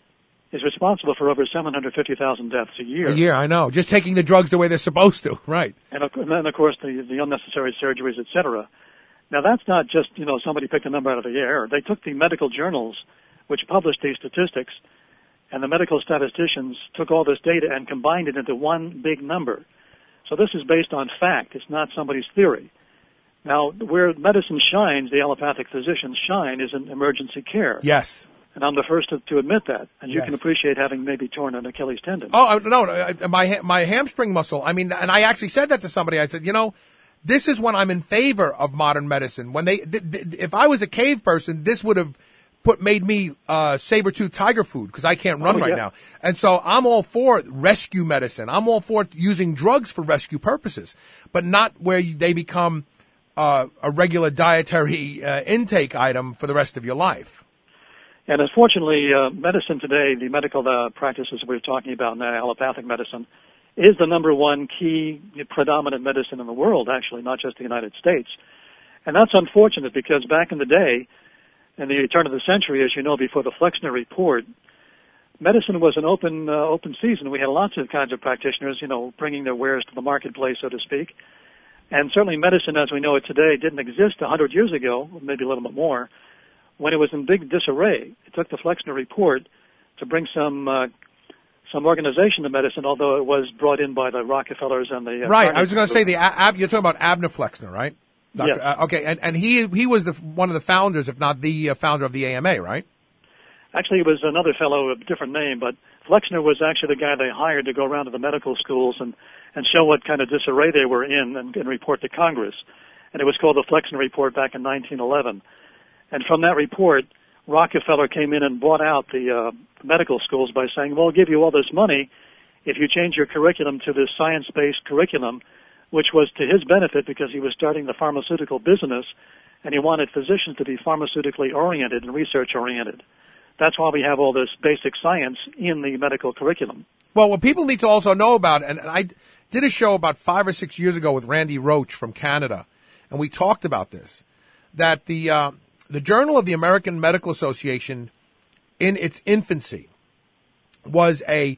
is responsible for over seven hundred fifty thousand deaths a year.
A year, I know. Just taking the drugs the way they're supposed to, right.
And, and then, of course, the, the unnecessary surgeries, et cetera. Now, that's not just, you know, somebody picked a number out of the air. They took the medical journals which published these statistics, and the medical statisticians took all this data and combined it into one big number. So this is based on fact. It's not somebody's theory. Now, where medicine shines, the allopathic physicians shine, is in emergency care.
Yes.
And I'm the first to, to admit that. And you
yes.
can appreciate having maybe torn an Achilles tendon.
Oh, no, no, my my hamstring muscle. I mean, and I actually said that to somebody. I said, you know, this is when I'm in favor of modern medicine. When they, th- th- if I was a cave person, this would have put made me uh saber-toothed tiger food because I can't run
oh,
right
yeah.
now. And so I'm all for rescue medicine. I'm all for using drugs for rescue purposes, but not where you, they become uh, a regular dietary uh, intake item for the rest of your life.
And unfortunately, uh, medicine today, the medical uh, practices we're talking about now, allopathic medicine, is the number one key predominant medicine in the world, actually, not just the United States. And that's unfortunate because back in the day, in the turn of the century, as you know, before the Flexner Report, medicine was an open uh, open season. We had lots of kinds of practitioners, you know, bringing their wares to the marketplace, so to speak. And certainly medicine as we know it today didn't exist one hundred years ago, maybe a little bit more, when it was in big disarray. It took the Flexner Report to bring some uh, some organization to medicine, although it was brought in by the Rockefellers and the... Uh,
right, I was going to say, the ab- you're talking about Abner Flexner, right? Doctor
Yes.
Uh, okay, and, and he he was the one of the founders, if not the uh, founder of the A M A, right?
Actually, it was another fellow, a different name, but Flexner was actually the guy they hired to go around to the medical schools and, and show what kind of disarray they were in and, and report to Congress. And it was called the Flexner Report back in nineteen eleven. And from that report, Rockefeller came in and bought out the uh, medical schools by saying, well, we'll give you all this money if you change your curriculum to this science-based curriculum, which was to his benefit because he was starting the pharmaceutical business, and he wanted physicians to be pharmaceutically oriented and research oriented. That's why we have all this basic science in the medical curriculum.
Well, what people need to also know about, and I did a show about five or six years ago with Randy Roach from Canada, and we talked about this, that the uh, the Journal of the American Medical Association, in its infancy, was a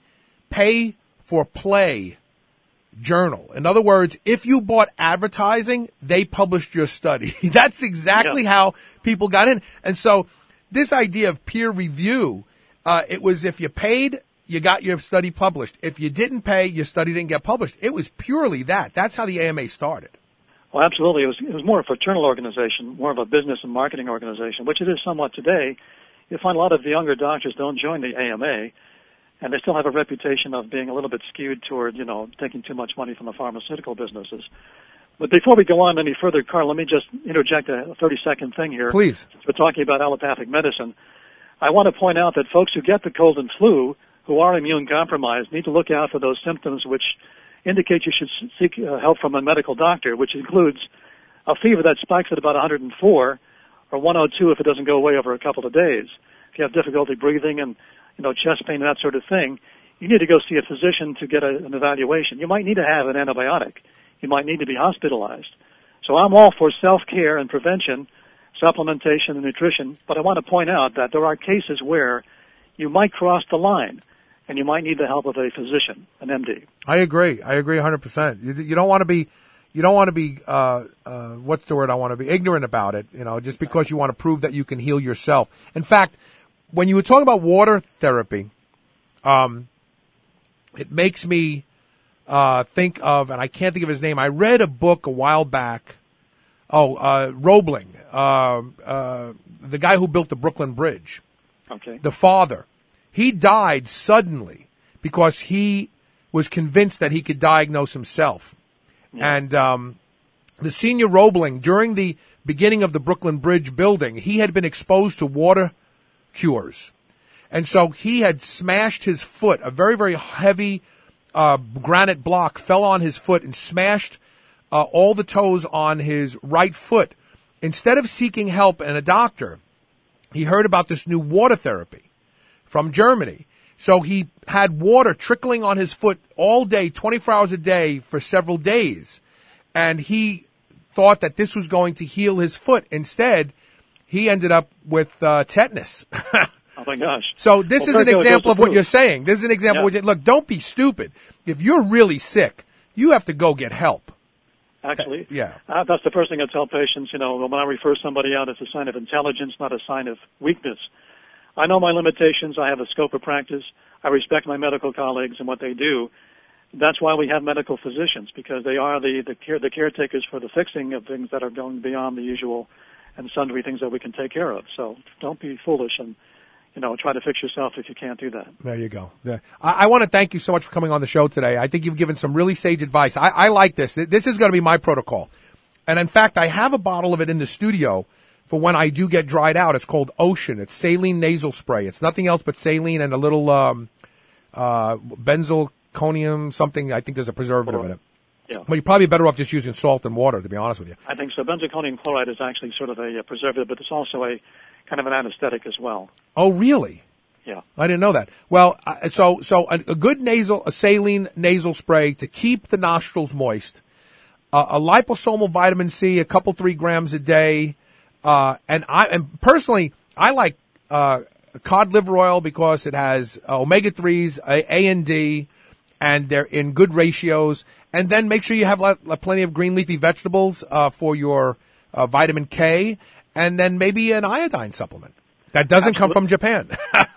pay-for-play journal. In other words, if you bought advertising, they published your study. That's exactly yeah. how people got in. And so this idea of peer review, uh, it was if you paid, you got your study published. If you didn't pay, your study didn't get published. It was purely that. That's how the A M A started.
Well, absolutely. It was, it was more a fraternal organization, more of a business and marketing organization, which it is somewhat today. You find a lot of the younger doctors don't join the A M A, and they still have a reputation of being a little bit skewed toward, you know, taking too much money from the pharmaceutical businesses. But before we go on any further, Carl, let me just interject a thirty-second thing here.
Please.
Since we're talking about allopathic medicine, I want to point out that folks who get the cold and flu, who are immune compromised, need to look out for those symptoms which indicate you should seek uh, help from a medical doctor, which includes a fever that spikes at about one hundred four or one oh two if it doesn't go away over a couple of days. If you have difficulty breathing and you know, chest pain and that sort of thing, you need to go see a physician to get a, an evaluation. You might need to have an antibiotic. You might need to be hospitalized. So I'm all for self-care and prevention, supplementation and nutrition, but I want to point out that there are cases where you might cross the line and you might need the help of a physician, an M D.
I agree. I agree one hundred percent. You, you don't want to be, you don't want to be, uh, uh, what's the word I want to be, ignorant about it, you know, just because you want to prove that you can heal yourself. In fact, when you were talking about water therapy, um, it makes me uh, think of, and I can't think of his name. I read a book a while back. Oh, uh, Roebling, uh, uh, the guy who built the Brooklyn Bridge.
Okay.
The father. He died suddenly because he was convinced that he could diagnose himself. Yeah. And um, the senior Roebling, during the beginning of the Brooklyn Bridge building, he had been exposed to water cures. And so he had smashed his foot. A very, very heavy uh, granite block fell on his foot and smashed uh, all the toes on his right foot. Instead of seeking help and a doctor, he heard about this new water therapy from Germany. So he had water trickling on his foot all day, twenty-four hours a day for several days. And he thought that this was going to heal his foot. Instead, he ended up with uh, tetanus.
Oh, my gosh.
So this
well,
is an example of what you're saying. This is an example
yeah.
of what you, look, don't be stupid. If you're really sick, you have to go get help.
Actually,
uh, yeah.
Uh, that's the first thing I tell patients, you know, when I refer somebody out, it's a sign of intelligence, not a sign of weakness. I know my limitations. I have a scope of practice. I respect my medical colleagues and what they do. That's why we have medical physicians, because they are the, the, care, the caretakers for the fixing of things that are going beyond the usual and sundry things that we can take care of. So don't be foolish and, you know, try to fix yourself if you can't do that.
There you go. Yeah. I, I want to thank you so much for coming on the show today. I think you've given some really sage advice. I, I like this. This is going to be my protocol. And in fact, I have a bottle of it in the studio for when I do get dried out. It's called Ocean. It's saline nasal spray. It's nothing else but saline and a little um, uh, benzalkonium something. I think there's a preservative
Chloride.
in it.
Yeah.
Well, you're probably better off just using salt and water, to be honest with you.
I think so. Benzalkonium chloride is actually sort of a, a preservative, but it's also a kind of an anesthetic as well.
Oh, really?
Yeah.
I didn't know that. Well, uh, so so a, a good nasal, a saline nasal spray to keep the nostrils moist, uh, a liposomal vitamin C, a couple three grams a day, uh, and I and personally I like uh, cod liver oil because it has uh, omega threes, A, A and D, and they're in good ratios. And then make sure you have like, like plenty of green leafy vegetables uh, for your uh, vitamin K, and then maybe an iodine supplement. That doesn't Absolutely. come from Japan.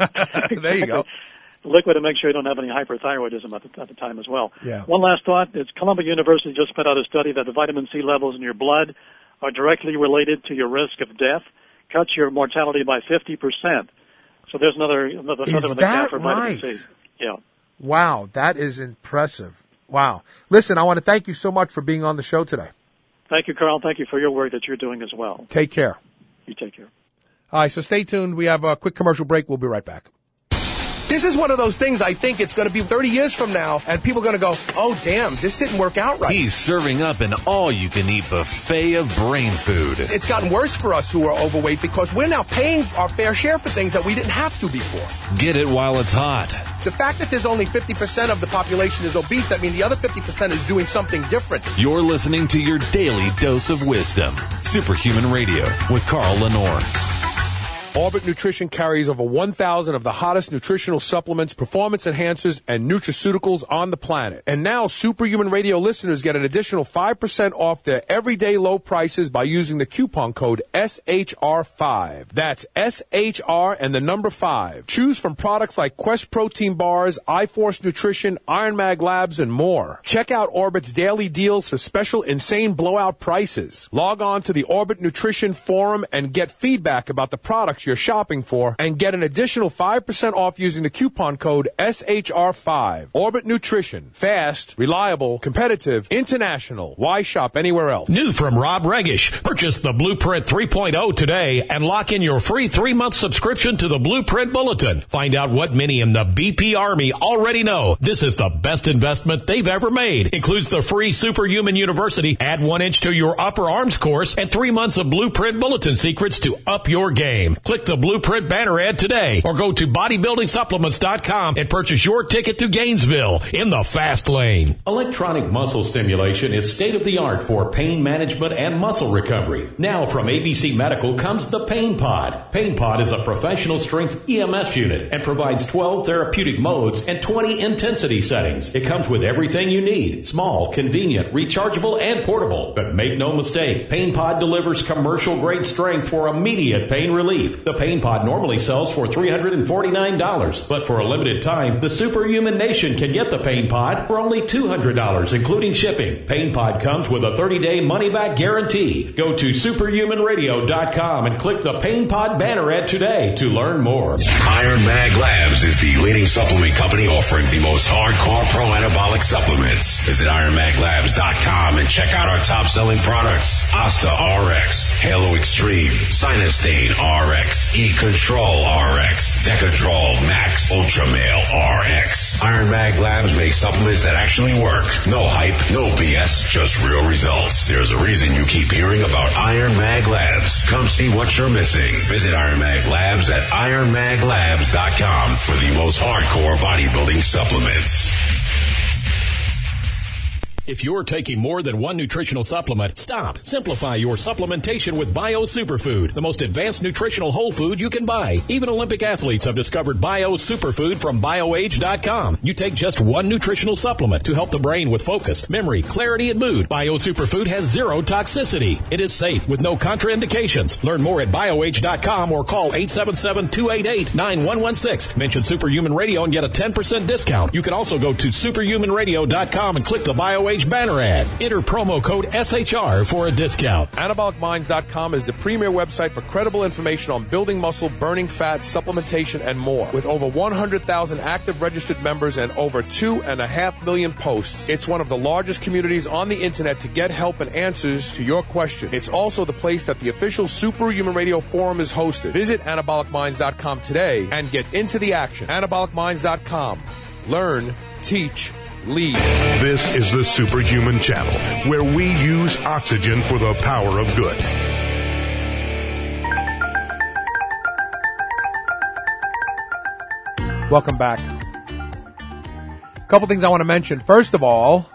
There you go.
Liquid to make sure you don't have any hyperthyroidism at the, at the time as well.
Yeah.
One last thought. It's Columbia University just put out a study that the vitamin C levels in your blood are directly related to your risk of death. Cuts your mortality by fifty percent. So there's another another
Is
another
that
for
right?
vitamin C. Yeah.
Wow, that is impressive. Wow. Listen, I want to thank you so much for being on the show today.
Thank you, Carl. Thank you for your work that you're doing as well.
Take care.
You take care.
All right, so stay tuned. We have a quick commercial break. We'll be right back. This is one of those things I think it's going to be thirty years from now, and people are going to go, oh, damn, this didn't work out right.
He's serving up an all-you-can-eat buffet of brain food.
It's gotten worse for us who are overweight because we're now paying our fair share for things that we didn't have to before.
Get it while it's hot.
The fact that there's only fifty percent of the population is obese, that means the other fifty percent is doing something different.
You're listening to your daily dose of wisdom. Superhuman Radio with Carl Lenore.
Orbit Nutrition carries over one thousand of the hottest nutritional supplements, performance enhancers, and nutraceuticals on the planet. And now Superhuman Radio listeners get an additional five percent off their everyday low prices by using the coupon code S H R five. That's S H R and the number five. Choose from products like Quest Protein Bars, iForce Nutrition, Iron Mag Labs, and more. Check out Orbit's daily deals for special insane blowout prices. Log on to the Orbit Nutrition Forum and get feedback about the products you're shopping for and get an additional five percent off using the coupon code S H R five. Orbit Nutrition. Fast, reliable, competitive, international. Why shop anywhere else?
New from Rob Regish. Purchase the Blueprint three point oh today and lock in your free three-month subscription to the Blueprint Bulletin. Find out what many in the B P Army already know. This is the best investment they've ever made. Includes the free Superhuman University, add one inch to your upper arms course, and three months of Blueprint Bulletin secrets to up your game. Click the Blueprint banner ad today or go to bodybuilding supplements dot com and purchase your ticket to Gainesville in the fast lane.
Electronic muscle stimulation is state-of-the-art for pain management and muscle recovery. Now from A B C Medical comes the Pain Pod. Pain Pod is a professional strength E M S unit and provides twelve therapeutic modes and twenty intensity settings. It comes with everything you need. Small, convenient, rechargeable, and portable. But make no mistake, Pain Pod delivers commercial-grade strength for immediate pain relief. The Pain Pod normally sells for three hundred forty-nine dollars, but for a limited time, the Superhuman Nation can get the Pain Pod for only two hundred dollars, including shipping. Pain Pod comes with a thirty-day money-back guarantee. Go to superhuman radio dot com and click the Pain Pod banner ad today to learn more.
Iron Mag Labs is the leading supplement company offering the most hardcore pro-anabolic supplements. Visit iron mag labs dot com and check out our top-selling products. Asta R X, Halo Extreme, Sinustane R X, E-Control R X, Decadrol Max, Ultramale R X. Iron Mag Labs make supplements that actually work. No hype, no B S, just real results. There's a reason you keep hearing about Iron Mag Labs. Come see what you're missing. Visit Iron Mag Labs at iron mag labs dot com for the most hardcore bodybuilding supplements.
If you're taking more than one nutritional supplement, stop. Simplify your supplementation with Bio Superfood, the most advanced nutritional whole food you can buy. Even Olympic athletes have discovered Bio Superfood from bio age dot com. You take just one nutritional supplement to help the brain with focus, memory, clarity, and mood. Bio Superfood has zero toxicity. It is safe with no contraindications. Learn more at bio age dot com or call eight seven seven, two eight eight, nine one one six. Mention Superhuman Radio and get a ten percent discount. You can also go to superhuman radio dot com and click the BioAge banner ad. Enter promo code S H R for a discount.
anabolic minds dot com is the premier website for credible information on building muscle, burning fat, supplementation, and more. With over one hundred thousand active registered members and over two and a half million posts, it's one of the largest communities on the internet to get help and answers to your questions. It's also the place that the official Superhuman Radio Forum is hosted. Visit anabolic minds dot com today and get into the action. anabolic minds dot com. Learn, teach, lead.
This is the Superhuman Channel, where we use oxygen for the power of good.
Welcome back. A couple things I want to mention. First of all,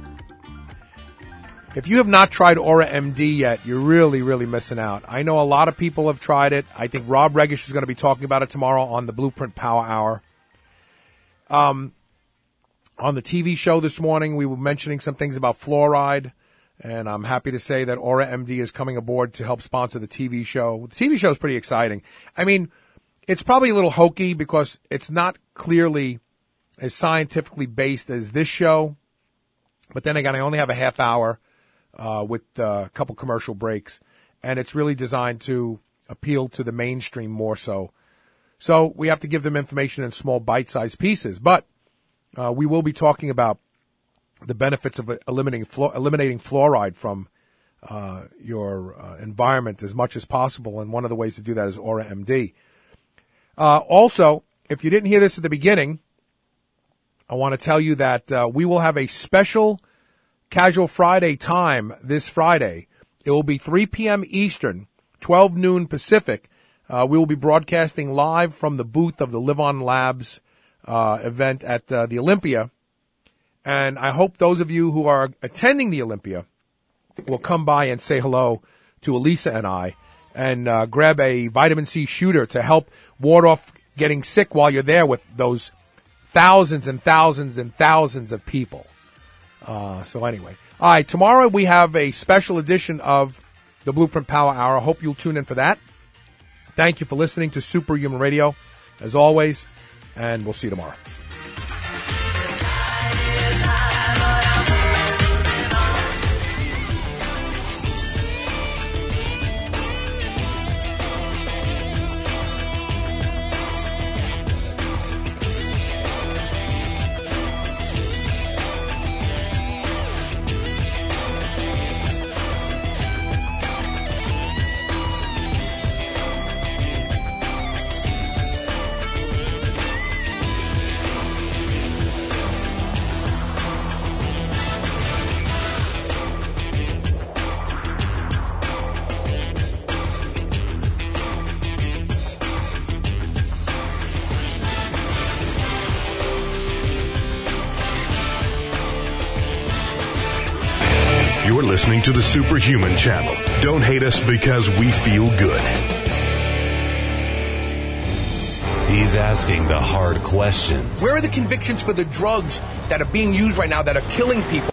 if you have not tried Aura M D yet, you're really, really missing out. I know a lot of people have tried it. I think Rob Regish is going to be talking about it tomorrow on the Blueprint Power Hour. Um, on the T V show this morning, we were mentioning some things about fluoride, and I'm happy to say that Aura M D is coming aboard to help sponsor the T V show. The T V show is pretty exciting. I mean, it's probably a little hokey because it's not clearly as scientifically based as this show, but then again, I only have a half hour uh, with uh, a couple commercial breaks, and it's really designed to appeal to the mainstream more so. So we have to give them information in small bite-sized pieces, but uh, we will be talking about the benefits of eliminating flu- eliminating fluoride from uh, your uh, environment as much as possible, and one of the ways to do that is Aura M D. Uh, also, if you didn't hear this at the beginning, I want to tell you that uh, we will have a special Casual Friday time this Friday. It will be three p.m. Eastern, twelve noon Pacific. Uh, we will be broadcasting live from the booth of the Live On Labs uh, event at uh, the Olympia. And I hope those of you who are attending the Olympia will come by and say hello to Elisa and I. and uh, grab a vitamin C shooter to help ward off getting sick while you're there with those thousands and thousands and thousands of people. Uh, so anyway. All right, tomorrow we have a special edition of the Blueprint Power Hour. I hope you'll tune in for that. Thank you for listening to Superhuman Radio, as always, and we'll see you tomorrow.
You're listening to the Superhuman Channel. Don't hate us because we feel good.
He's asking the hard questions.
Where are the convictions for the drugs that are being used right now that are killing people?